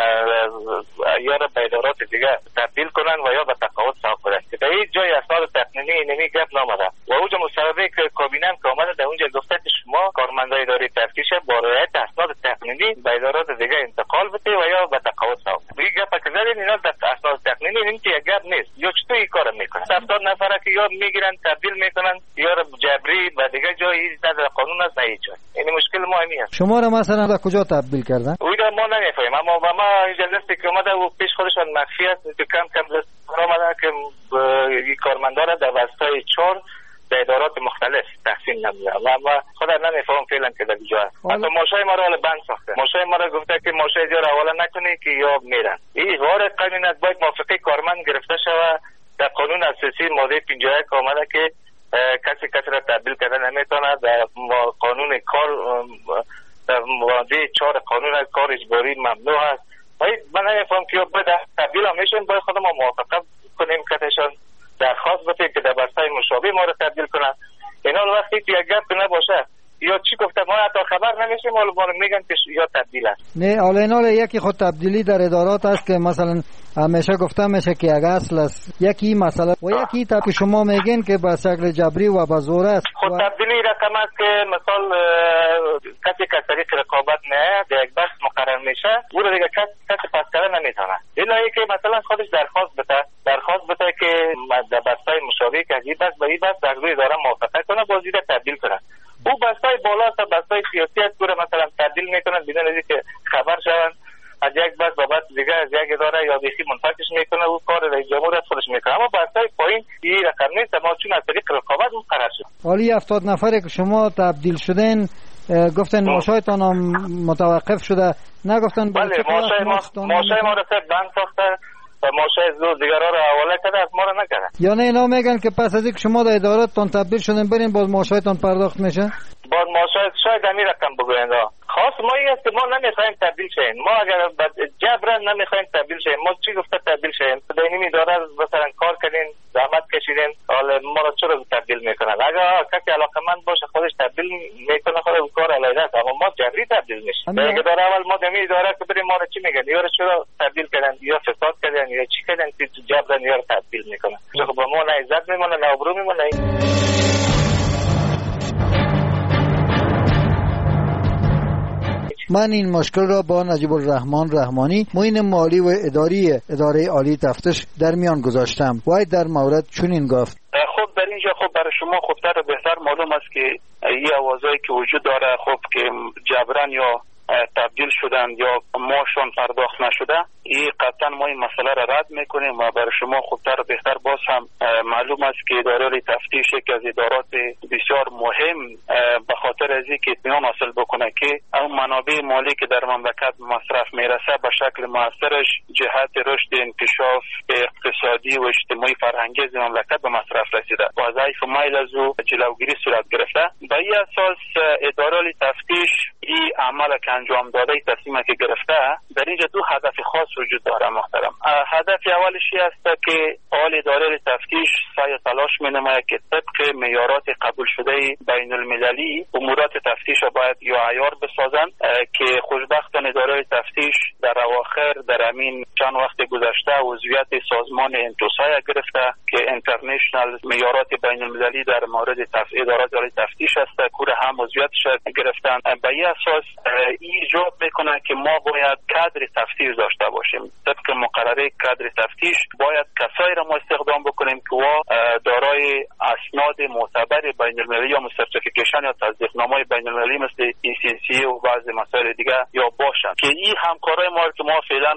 یا به ادارات دیگه تبدیل کنن و یا به تقاعد ساق کنن. در این جای اسناد تقنینی نمی گپ نامده و اونجا مصوبه که کابینه که اومده در اونجا گفته که شما کارمندای اداره تفتیش با رعایت اسناد تقنینی به ادارات دیگه انتقال بده و یا به تقاعد ساق. این گپ که زدین اینا در اسناد تقنینی نمیشه، یک گپ نیست. یا چطور این کارو میکنن؟ 70 نفره که یا میگیرن تبدیل میکنن یا جبری و دیگه جایی در قانون است نه هیچ. این مشکل ما همین است. شما را مثلا در کجا تبدیل کردن؟ اونجا ما نمیفهمیم، اما با ما اینجا لیستی که اومده و پیش خودشان مخفی است که کم لیست اومده که این کارمندا را در وسطای 4 به ادارات مختلف تقسیم نمیده و ما خود نمیفهم فعلا که در کجا است. حتی ماشای ما را بند ساخته، ماشای ما را گفته که ماشای دیگر حواله نکنی که یا میرن. این وارد قانون است، باید موافقه کارمند گرفته شود. در قانون اساسی ماده 51 آمده که کسی را تبدیل کردن نمیتونه. در قانون کار در ماده 4 قانون کار اجباری ممنوع است. من نمیفهم که باید تبدیل هم میشن، باید خودم موافقه کنیم کتشان درخواست بده که در بستای مشابه ما را تبدیل کنن. اینا وقتی که یک گپ نباشه یا چی گفته ما حتی خبر نمیشیم ولی ما میگن که یا تبدیل است. نه اولینال یکی خود تبدیلی در ادارات است که مثلا همیشه گفته میشه که یک اصل است، یکی مسئله و یکی تا که شما میگین که به شکل جبری و به زور است. خود تبدیلی رقم است که مثلا کسی که طریق رقابت نه در یک بحث مقرر میشه او رو دیگه کسی پس کردن نمیتونه، الا که مثلا خودش درخواست بده که در بستای مشابه که از این بحث به این بحث در روی اداره موافقت کنه بازی را تبدیل کنه. او بستای بالا است، بستای سیاسی است، گوره مثلا تبدیل میکنن بدون از اینکه خبر شون از یک بس بابت دیگه از یک اداره یا بیخی منفکش میکنه و کار رئیس جمهور خودش میکنه. اما بستای پایین این رقم نیست، ما چون از طریق رقابت مقرر شد. حالی 70 نفره که شما تبدیل شدین گفتن ماشایتان هم متوقف شده، نگفتن بله ماشای ما را بند ساخته و ماشای زور دیگرها را حواله کرده، از ما را نکرده. یا نه اینا میگن که پس از اینکه شما در اداراتتان تبدیل شدین برین باز ماشایتان پرداخت میشه؟ باز ماشای شاید همین رقم بگویند. خاص ما این است که ما نمیخوایم تبدیل شیم. ما اگر جبران نمیخوایم تبدیل شیم. ما چی گفته تبدیل شیم؟ در این اداره مثلا کار کردین، زحمت کشیدین، حالا ما را چرا تبدیل میکنن؟ اگر کسی علاقمند باشه خودش تبدیل میکنه، خود کار علیه است. اما ما جبری تبدیل میشیم. در اداره اول ما در این اداره که بریم ما را چی میگن؟ یا چرا تبدیل کردن؟ یا فساد کردن یا چی کردن که جبران یا تبدیل میکنن؟ خب ما نه عزت میمونه نه ابرو میمونه. من این مشکل را با نجیب الرحمن رحمانی معین مالی و اداری اداره عالی تفتیش در میان گذاشتم. وای در مورد چنین گفت: خب در اینجا خب برای شما خوبتر و بهتر معلوم است که این آوازهایی که وجود داره خب که جبران یا تبدیل شدن یا ماشون پرداخت نشده، این قطعا ما این مسئله را رد میکنیم و برای شما خوبتر و بهتر باز هم معلوم است که اداره تفتیش یک از ادارات بسیار مهم به خاطر از اینکه اطمینان حاصل بکنه که اون منابع مالی که در مملکت مصرف میرسه به شکل موثرش جهت رشد انکشاف اقتصادی و اجتماعی فرهنگی از مملکت به مصرف رسیده و ضعیف مایل از او جلوگیری صورت گرفته. به این اساس اداره تفتیش این عمل انجام داده تصمیمی که گرفته در اینجا دو هدف خاص وجود داره محترم. هدف اولش است که آل اداره تفتیش سعی و تلاش می‌نماید که طبق معیارات قبول شده بین المللی امورات تفتیش را باید یا عیار بسازند که خوشبختانه اداره تفتیش در اواخر در همین چند وقت گذشته عضویت سازمان انتوسای گرفته که اینترنشنال معیارات بین المللی در مورد ادارات تفتیش است کور هم عضویتش گرفتن. به این اساس ایجاب میکنه که ما باید کادر تفتیش داشته باشیم. طبق مقرره کادر تفتیش باید کسایی را ما استخدام بکنیم که دارای اسناد معتبر بین المللی یا سرتیفیکیشن یا تصدیقنامه بین المللی مثل ECC و بعضی مسائل دیگه یا باشن که این همکارای ما که ما فعلا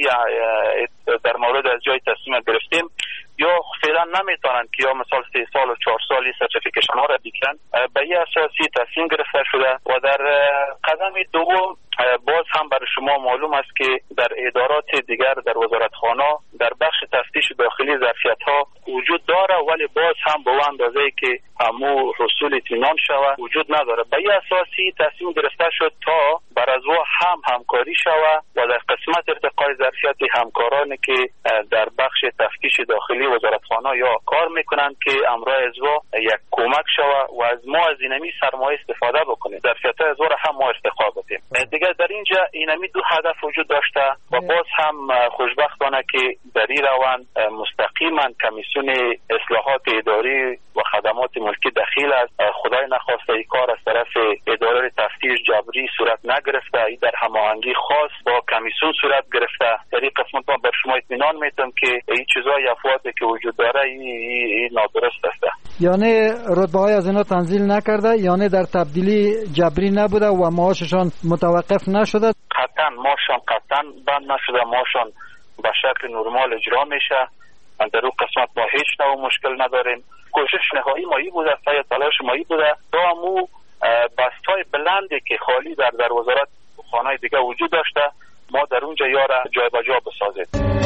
در مورد از جای تصمیم گرفتیم یا فعلا نمیتونن که یا مثال 3 سال و 4 سالی سرتیفیکیشن ها را بگیرن. به این اساسی تصمیم گرفته شده و در قدم دوم باز هم برای شما معلوم است که در ادارات دیگر در وزارتخانه در بخش تفتیش داخلی ظرفیت ها وجود داره ولی باز هم به اندازه که همو حصول اطمینان شود وجود نداره. به این اساسی تصمیم گرفته شد تا بر از همکاری شود و در قسمت ارتقای ظرفیت همکارانی که در بخش تفتیش داخلی وزارتخانه یا کار میکنند که امرای ازوا یک کمک شود و از ما از اینمی سرمایه استفاده بکنیم ظرفیت ازوا را هم ما ارتقا بدیم. دیگه در اینجا اینمی دو هدف وجود داشته و باز هم خوشبختانه که در این روند مستقیما کمیسیون اصلاحات اداری و خدمات ملکی دخیل است. خدای نخواسته این کار از طرف اداره تفتیش جبری صورت نگرفته، این در هماهنگی خاص با کمیسیون صورت گرفته. در این قسمت ما بر شما اطمینان میدم که این چیزای افواتی که وجود داره این نادرست است. یعنی رتبه های از اینا تنزیل نکرده، یعنی در تبدیلی جبری نبوده و معاششان متوقف نشده؟ قطعا معاششان قطعا بند نشده، معاششان به شکل نرمال اجرا میشه. در اون قسمت ما هیچ نوع مشکل نداریم. کوشش نهایی مایی بوده، سعی تلاش مایی بوده تا مو بستای بلندی که خالی در وزارت خانه دیگه وجود داشته ما در اونجا یاره جای به جا بسازیم.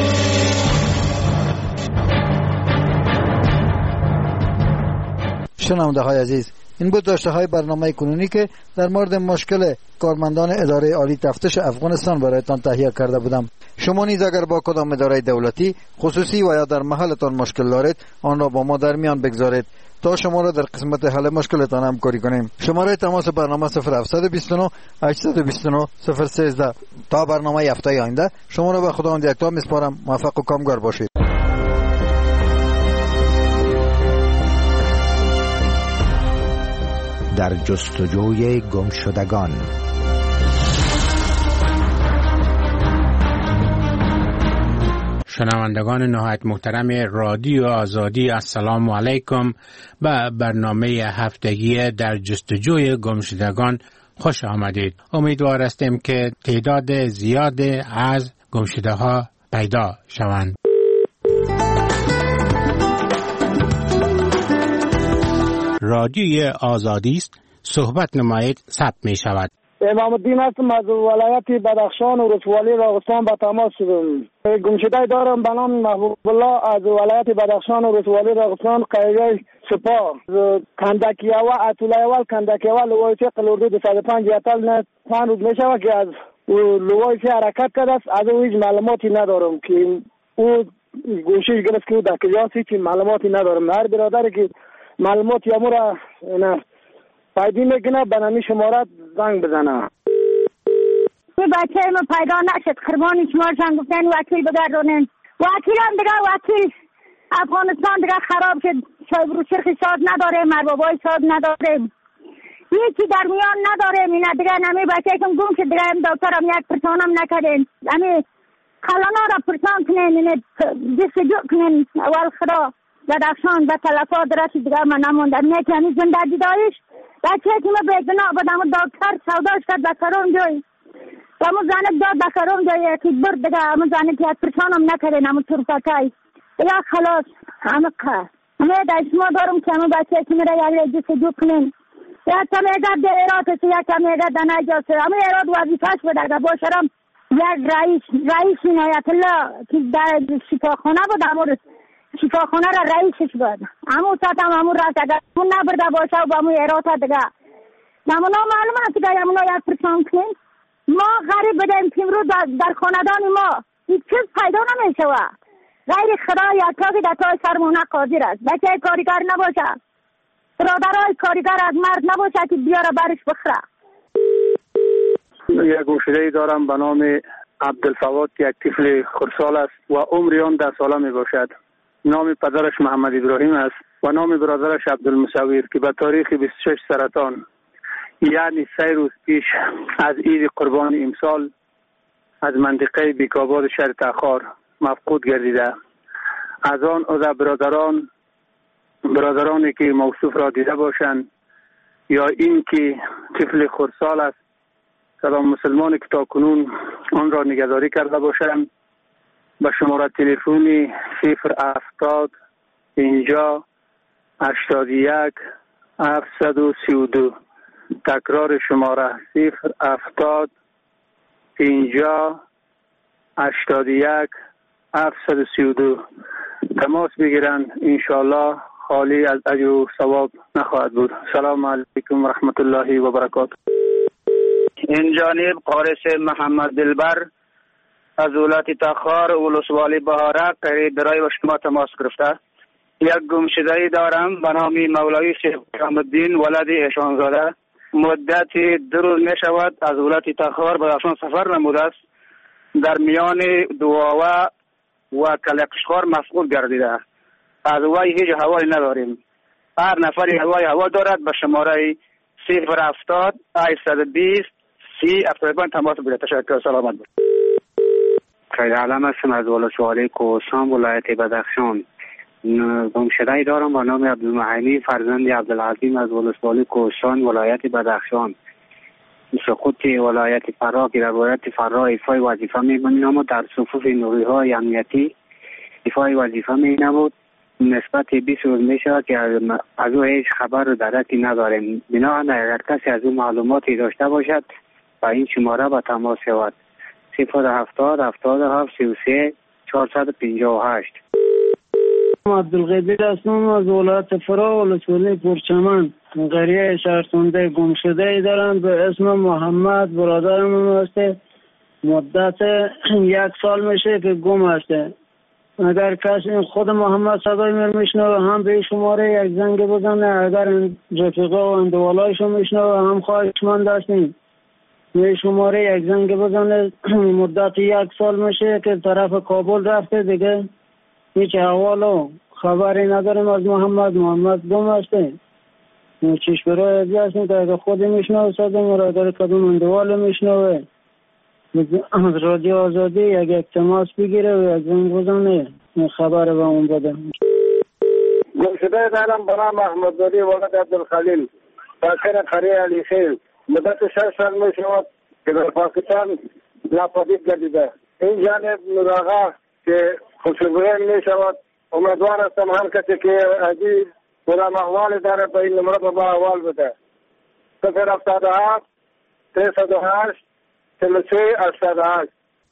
شنونده های عزیز، این بود داشته های برنامه کنونی که در مورد مشکل کارمندان اداره عالی تفتیش افغانستان برایتان تهیه کرده بودم. شما نیز اگر با کدام اداره دولتی خصوصی و یا در محلتان مشکل دارید آن را با ما در میان بگذارید تا شما را در قسمت حل مشکلتان همکاری کنیم. شماره تماس برنامه 0729 829 013. تا برنامه هفته آینده شما را به خداوند یکتا میسپارم. موفق و کامگار باشید. در جستجوی گمشدگان. شنوندگان نهایت محترم رادیو آزادی، السلام علیکم. به برنامه هفتگی در جستجوی گمشدگان خوش آمدید. امیدوار هستیم که تعداد زیاد از گمشده ها پیدا شوند. رادیوی آزادی است، صحبت نمایید، ثبت می شود. امام الدین هستم از ولایت بدخشان و ولسوالی راغستان با تماس شدم. گمشده دارم به نام محبوب الله از ولایت بدخشان و ولسوالی راغستان قریه سپاه کندکیاوا اتولای اول کندکیاوا لوای چه قلوردو 205 یاتل نه 5 روز میشه که از لوای چه حرکت کرده است. از او هیچ معلوماتی ندارم که او گوشش گرفت که در کجاست، هیچ معلوماتی ندارم. هر برادری که معلومات یامورا نه پایدی میکنه به نمی شمارت زنگ بزنه. بچه ما پیدا نشد، قربانی شما زنگ گفتن وکیل بگردونین. وکیل هم دیگه وکیل افغانستان دیگه خراب شد، شاید رو چرخی ساز نداره، مربابای ساز نداره، هیچی در میان نداره. اینه دیگه نمی بچه کم گم شد دیگه هم دکتر هم یک پرسان هم نکردین. همی خلانا را پرسان کنین، اینه جستجو کنین. اول خدا بدخشان به تلفات رسید دیگه من نموندم. نه که همی زندگی دایش بچه که ما بیگنا بدم دکتر سوداش کرد بکرون جای و همون زنک داد بکرون جای که برد دیگه همون زنک که پرسان هم نکردین همون طرفکای دیگه خلاص همه که همه در شما دارم که همون بچه که میره یک جستجو کنین. یا کم ایگه در ایراد است، یا کم ایگه در نجاست. همه ایراد وظیفه‌اش بده باشرم یک رئیس عنایت الله که در شفاخانه بود همون شفاخانه را رئیسش بود. همون ساعت همون راست اگر اون نبرده باشه و با همون ایراد دیگه همون معلوم است که همون یک پرسان کنین ما غریب بودیم که امروز در خاندان ما هیچ چیز پیدا نمی شود غیر خدا یا تا که در تای سرمونه قادر است. بچه کارگر نباشه، برادرای کارگر از مرد نباشه که بیاره برش بخره. یک گمشده‌ای دارم به نام عبدالفواد که یک طفل خردسال است و عمر آن 10 ساله می باشد. نام پدرش محمد ابراهیم است و نام برادرش عبدالمصور که به تاریخ 26 سرطان یعنی 3 روز پیش از عید قربان امسال از منطقه بیکاباد شهر تخار مفقود گردیده. از آن عضو برادرانی که موصوف را دیده باشند یا این که طفل خردسال است کدام مسلمانی که تا کنون آن را نگهداری کرده باشند به شماره تلفنی 070 50 81 732 تکرار شماره 070 50 81 732 تماس بگیرند. انشاءالله خالی از اجر و ثواب نخواهد بود. سلام علیکم و رحمت الله و برکاته. این جانب قارس محمد دلبر از ولایت تخار ولسوالی بهارک برای با شما تماس گرفته. یک گمشده‌ای دارم به نام مولوی شیخ الدین ولد احسانزاده. مدت 2 روز می شود از ولایت تخار به بدخشان سفر نموده است. در میان دواوه و کلکشخار مفقود گردیده. از وی هیچ حوالی نداریم. هر نفری هوا دارد به شماره 070 820 30 تماس بگیرید. تشکر. سلامت باشید. خیر علم هستم از ولسوالی کوهستان ولایت بدخشان. گمشده‌ای دارم با نام عبدالمحیمی فرزند عبدالعظیم از ولسوالی کوهستان ولایت بدخشان. سقوط ولایت فرا که در ولایت فرا ایفای وظیفه می‌کنیم اما در صفوف نیروهای امنیتی ایفای وظیفه می‌نمود. نسبت 20 روز می‌شود که از او هیچ خبر و درکی نداریم. بنابراین اگر کسی از او معلوماتی داشته باشد با این شماره با تماس شود 070 77 33 458. عبدالقادر هستم از ولایت فرا ولسوالی پرچمن. قریه شهرتونده گمشده‌ای دارم به اسم محمد برادرم هسته. مدت 1 سال میشه که گم هسته. اگر کسی خود محمد صدای من میشنوه هم به شماره یک زنگ بزنه. اگر رفیقا و اندوالایشو میشنوه هم خواهشمند هستیم به شماره یک زنگ بزنه. مدت 1 سال میشه که طرف کابل رفته دیگه هیچ احوال و خبری نداریم از محمد گم هسته. چیش برای ازی هستیم که اگر خودی میشنوه صدای مرا اگر کدوم اندوال میشنوه از رادیو آزادی یک تماس بگیره و یک زنگ بزنه خبر به اون بده. گمشده دارم به نام احمدزاده ولد عبدالخلیل ساکن قریه علی خیل. مدت 6 سال می شود که در پاکستان ناپدید گردیده. این جانب نوراغا که خوشبوین می شود. امیدوار هستم هر کسی که عزیز کدام احوال داره به این نمره به احوال بده. 077 308 33 88.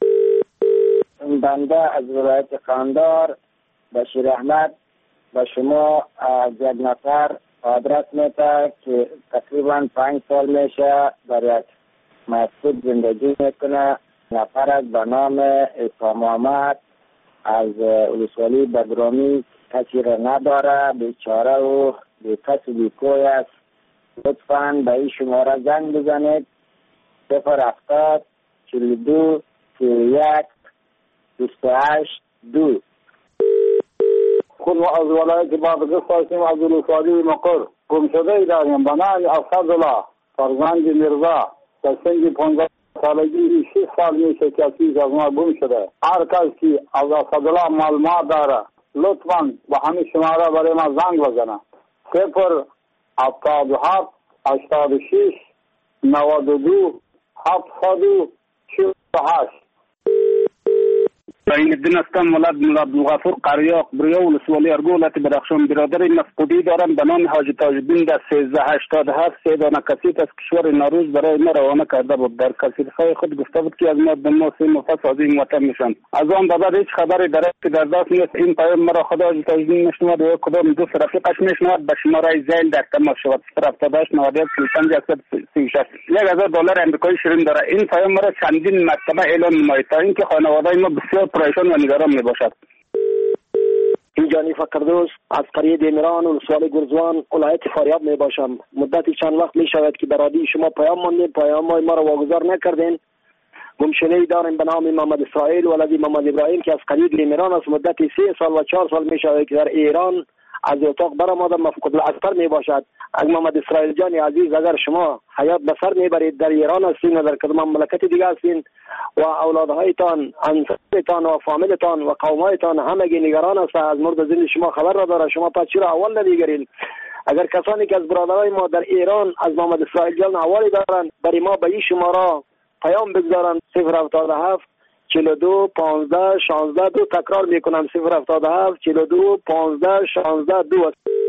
بنده از ولایت قندار بشیر احمد به شما از یک نفر آدرس میده که تقریبا 5 سال میشه در یک مسجد زندگی میکنه. نفر از به نام عیسی محمد از ولسوالی بدرامی کسی را نداره، بیچاره و بی کس و بی کوی است. لطفاً به این شماره زنگ بزنید 070 42 31 28 2. خود از ولایت بادغیس هستیم از ولسوالی مقر. گمشده‌ای داریم به نام اسدالله فرزند میرزا در سن 15 سالگی 6 سال میشه که از ما گم شده. هر کس که از اسدالله معلومات داره لطفاً با همین شماره برای ما زنگ بزنه 077 86 92 748. این الدین هستم، ولد مولا عبدالغفور قریاق بریا ولسوالی ارگو ولایت بدخشان. برادر مفقودی دارم به نام حاجی تاج الدین در 1387 3 دانه کاسیت از کشور نوروز برای ما روانه کرده بود. در کاسیت‌های خود گفته بود که از ما به ما 3 نفر از این وطن میشن. از آن به بعد هیچ خبری در دست نیست. این پیام مرا خدا حاجی تاج الدین میشنود و کدام دوست رفیقش میشنود به شماره زیل در تماس شود 078 91 35 136. $1000 آمریکایی شیرین داره. این پیام مرا چندین مرتبه اعلام نماید تا اینکه خانواده ما بسیار پریشان و نگران میباشد. اینجانی فقردوس از قریه دیمران ولسوالی گرزوان ولایت فاریاب میباشم. مدتی چند وقت میشود که برادی شما پیام ماندیم، پیام ما را واگذار نکردین. گمشده‌ای داریم به نام محمد اسرائیل ولدی محمد ابراهیم که از قریه دیمران است. مدتی 3 سال و 4 سال میشود که در ایران از اتاق برآمده مفقود الاثر میباشد. از محمد اسرائیل جان عزیز اگر شما حیات به سر میبرید در ایران هستین و در کدام مملکت دیگه هستین و اولادهایتان، انصارتان و فامیلتان و قومایتان همگی نگران است از مورد زنده شما خبر را داره، شما پس چرا اول نمیگیرین؟ اگر کسانی که از برادرای ما در ایران از محمد اسرائیل جان اوالی دارن برای ما به این شماره پیام بگذارن 077 42 15 16 2. تکرار میکنم 077 42 15 16 2.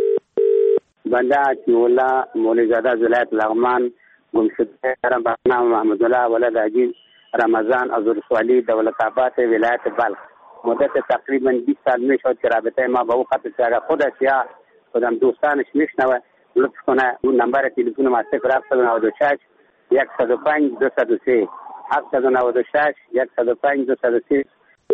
بنده عطی‌الله مولیزاده از ولایت لغمان گمشده دارم به نام محمدالله ولد عجیب رمضان از ولسوالی دولت آباد ولایت بلخ. مدت تقریبا 20 سال میشد که رابطه ما با او قطع شد. اگر خودش یا خودم دوستانش میشنوه لطف کنه اون نمبر تلفن ما 0796 105 203 796 105 203.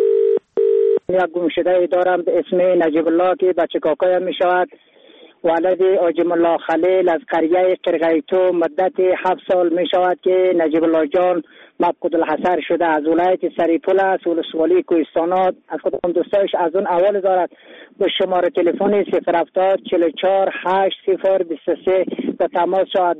یک گمشده دارم به اسم نجیب الله که بچه کاکایم می شود. ولد آجم الله خلیل از قریه قرغیتو مدت 7 سال می شود که نجیب الله جان مفقود الحصر شده. از ولایت سریپول است ولسوالی کوهستانات. از کدام دوستایش از اون اول دارد به شماره تلفن 070 44 80 23 به تماس شود.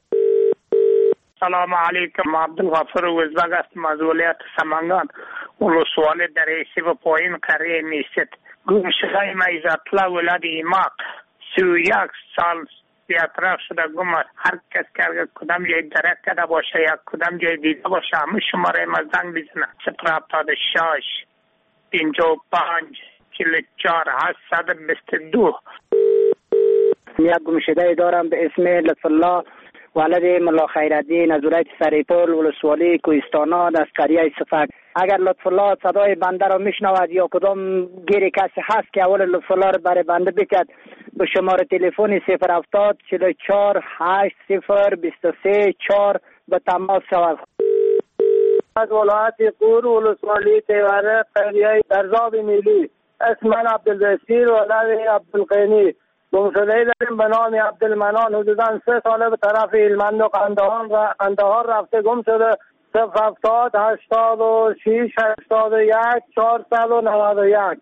سلام علیکم، عبدالغفور وزبگ هستم از ولایت سمنگان ولسوالی در ایسی و پایین قریه میست. گمشده ما عزت‌الله ولد ایماق 31 سال بیاطراف شده گم است. هر کس که کدام جای درک کرده باشه یا کدام جای دیده باشه همه شماره ما زنگ بزنه 076 55 44 822. یک گمشده دارم به اسم لطف الله ولد ملا خیرالدین از ولایت سریپول ولسوالی کوهستانات از قریه صفک. اگر لطف الله صدای بنده را میشنود یا کدام گیری کسی هست که اول لطف الله را برای بنده بکد به شماره تلفن 070 44 80 23 4 به تماس شود. از ولایت قور ولسوالی تیوره قریه درزاب میلی اسم من عبدالبصیر ولد عبدالقینی. گمشده داریم به نام عبدالمنان حدوداً 3 ساله به طرف هلمند و قندهار رفته گم شده. 070 86 81 491.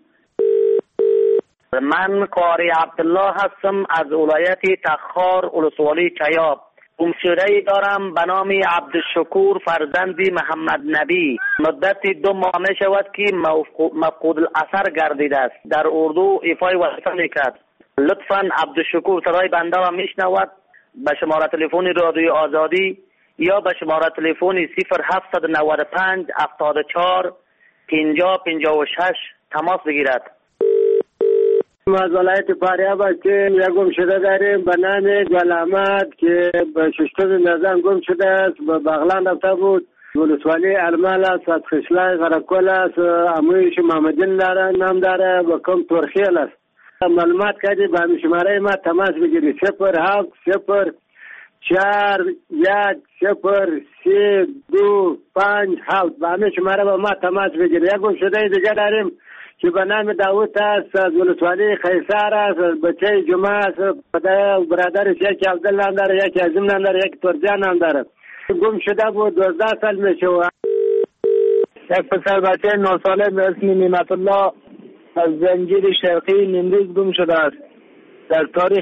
من قاری عبدالله هستم از ولایت تخار ولسوالی چیاب. گمشده دارم به نام عبدالشکور فرزند محمد نبی. مدت 2 ماه می شود که مفقود الاثر گردیده است. در اردو ایفای وظیفه میکرد. لطفاً عبدالشکور صدای بنده را میشنود به شماره تلفن رادیو آزادی یا به شماره تلفن 0795 74 50 56 تماس بگیرد. ما از ولایت فاریاب هستیم. یک گمشده داریم به نام گل احمد که به 6 نزن گم شده است. به بغلان رفته بود. ولسوالی ارمل است. از خشلای غرقل است. امویش محمدین داره نام داره و کم ترخیل است. معلومات کردی به همین شماره ما تماس بگیری 07 0 4 1 0 3 2 5 7. به همین شماره با ما تماس بگیری. یک گمشده دیگه داریم که به نام داوود است از ولسوالی خیسار است. بچه جمعه است. برادرش یکی عبدالله هم داره، یکی عظیم هم داره، یکی ترجان هم داره. گم شده بود 12 سال میشه. یک پسر بچه 9 ساله به اسم نعمت الله از زنجیر شرقی نیمروز گم شده است. در تاریخ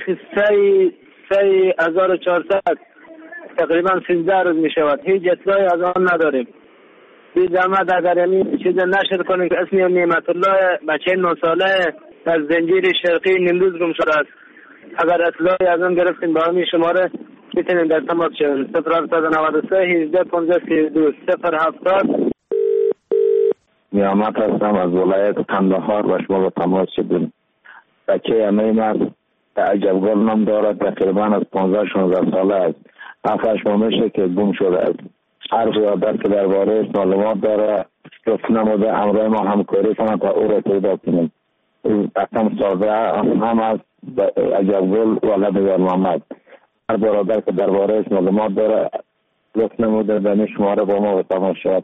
3/1400 تقریبا 13 روز می شود. هیچ اطلاعی از آن نداریم. بی زحمت اگر این چیز نشر کنیم که اسم نعمت الله بچه 9 ساله از زنجیر شرقی نیمروز گم شده است. اگر اطلاعی از آن گرفتیم با همین شماره میتونیم در تماس شویم. 0793 18 15 32 070 نیامت هستم از ولایت قندهار و شما به تماس شدیم. بچه امیم است، عجبگل نام دارد، تقریبا از 15-16 ساله است. 7-8 ماه میشه که گم شده است. هر برادر که درباره معلومات داره لطف نموده همراه ما همکاری کنند تا او را پیدا کنیم. اکرم ساده هم از عجبگل ولد یار محمد. هر برادر که درباره معلومات داره لطف نموده به این شماره با ما به تماس شود.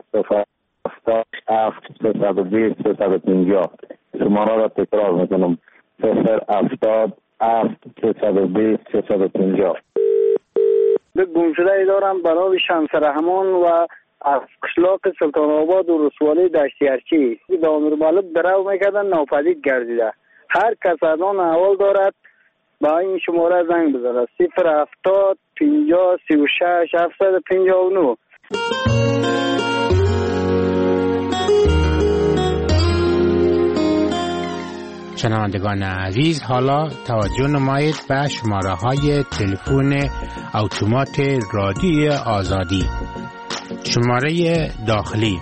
077-320-350 شماره را تکرار میکنم 077-320-350. به گمشده دارم به نام شمس رحمان و از قشلاق سلطان آباد و رسوالی دشتیارچی دامیر مالک درو میکردن ناپدید گردیده. هر کس از آن احوال دارد با این شماره زنگ بزنه 070-50-36-759. شنوندگان عزیز، حالا توجه نمایید به شماره های تلفن اتومات رادیوی آزادی. شماره داخلی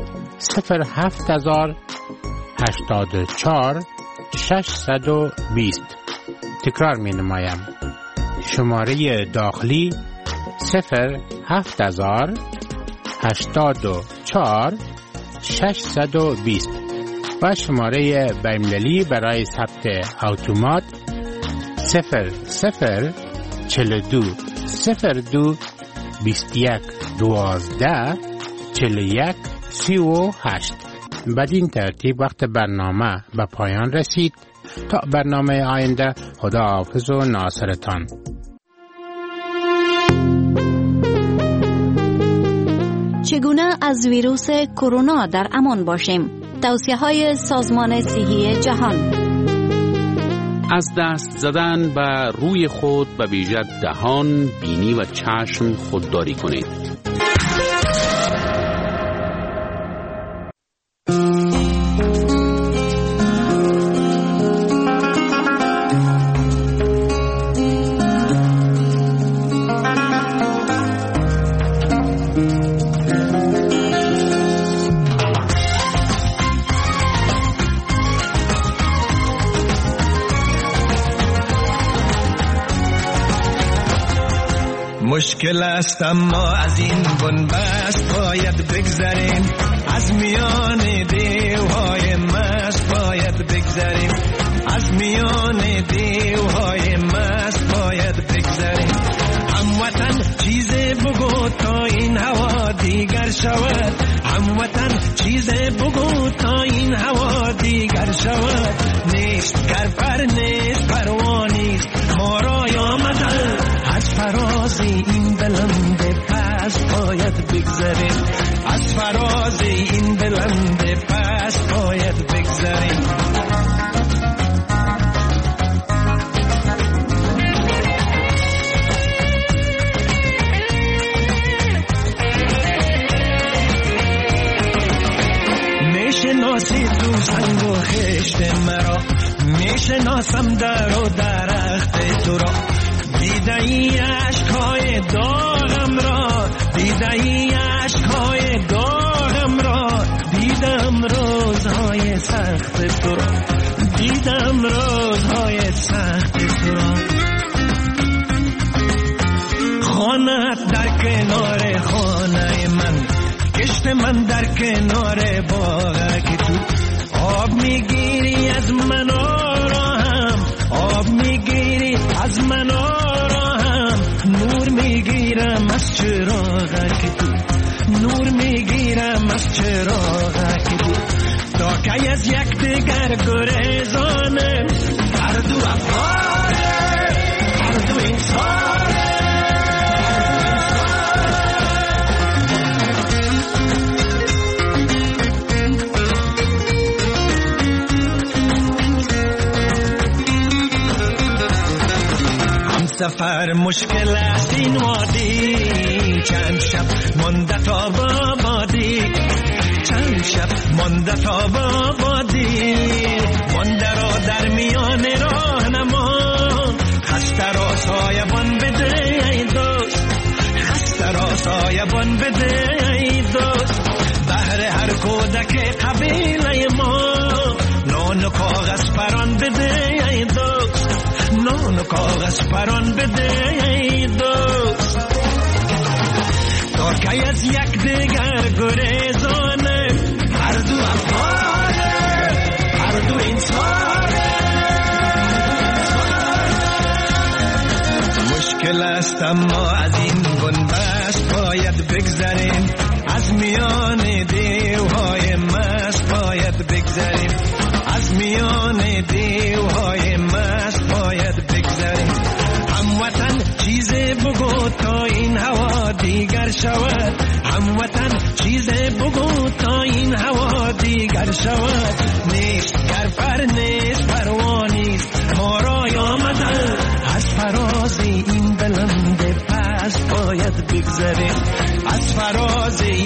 07084-620. تکرار می نمایم. شماره داخلی 07084-620 و شماره بین‌المللی برای ثبت اتومات 0002-21-12-41-38. بدین ترتیب وقت برنامه به پایان رسید. تا برنامه آینده، خدا حافظ و ناصرتان. چگونه از ویروس کرونا در امان باشیم؟ توصیه‌های سازمان صحی جهان. از دست زدن به روی خود به ویژه دهان، بینی و چشم خودداری کنید. مشکل است اما از این بنبست باید بگذریم، از میان دیوهای مست باید بگذریم، از میان دیوهای مست باید بگذریم. هموطن چیز بگو تا این هوا دیگر شود، هموطن چیز بگو تا این هوا دیگر شود. نیست کرپر نیست پروانیست ما را آمدن، از فراز این بلند پس باید بگذریم، از فراز این بلند پس باید بگذریم. میشناسی تو سنگ و خشت مرا، میشناسم در و درخت تو را. دیده ای عشقهای داغم را، دیده ای عشقهای داغم را، دیدم روزهای سخت تو را، دیدم روزهای سخت تو را. خانه‌ات در کنار خانه من، کشت من در کنار باغک تو. آب میگیری از من آرام، آب میگیری از من آرام، نور میگیرم از چراغک تو، نور میگیرم از چراغک تو. تا که از یک دیگر گریزانه، هر دو افغانه، هر دو انسانه. سفر مشکل است این وادی، چند شب مانده تا بابادی، چند شب مانده تا بابادی. مانده را در میان راه نمان، خسته را سایبان بده ای دوست، خسته را سایبان بده ای دوست. بهر هر کودک قبیل نان و کاغذ پران بده ای دوست. تا کی از یک دیگر گریزانه، هر دو افغانه، هر دو انسانه. مشکل است اما از این بنبست باید بگذریم، از میان دیوهای مست باید بگذریم، از میان دیوهای مست باید بگذریم. هموطن چیز بگو تا این هوا دیگر شود، هموطن چیز بگو تا این هوا دیگر شود. نیست گرفر نیست پروانیست، ما رای آمدن از فراز این بلند پس باید بگذریم، از فراز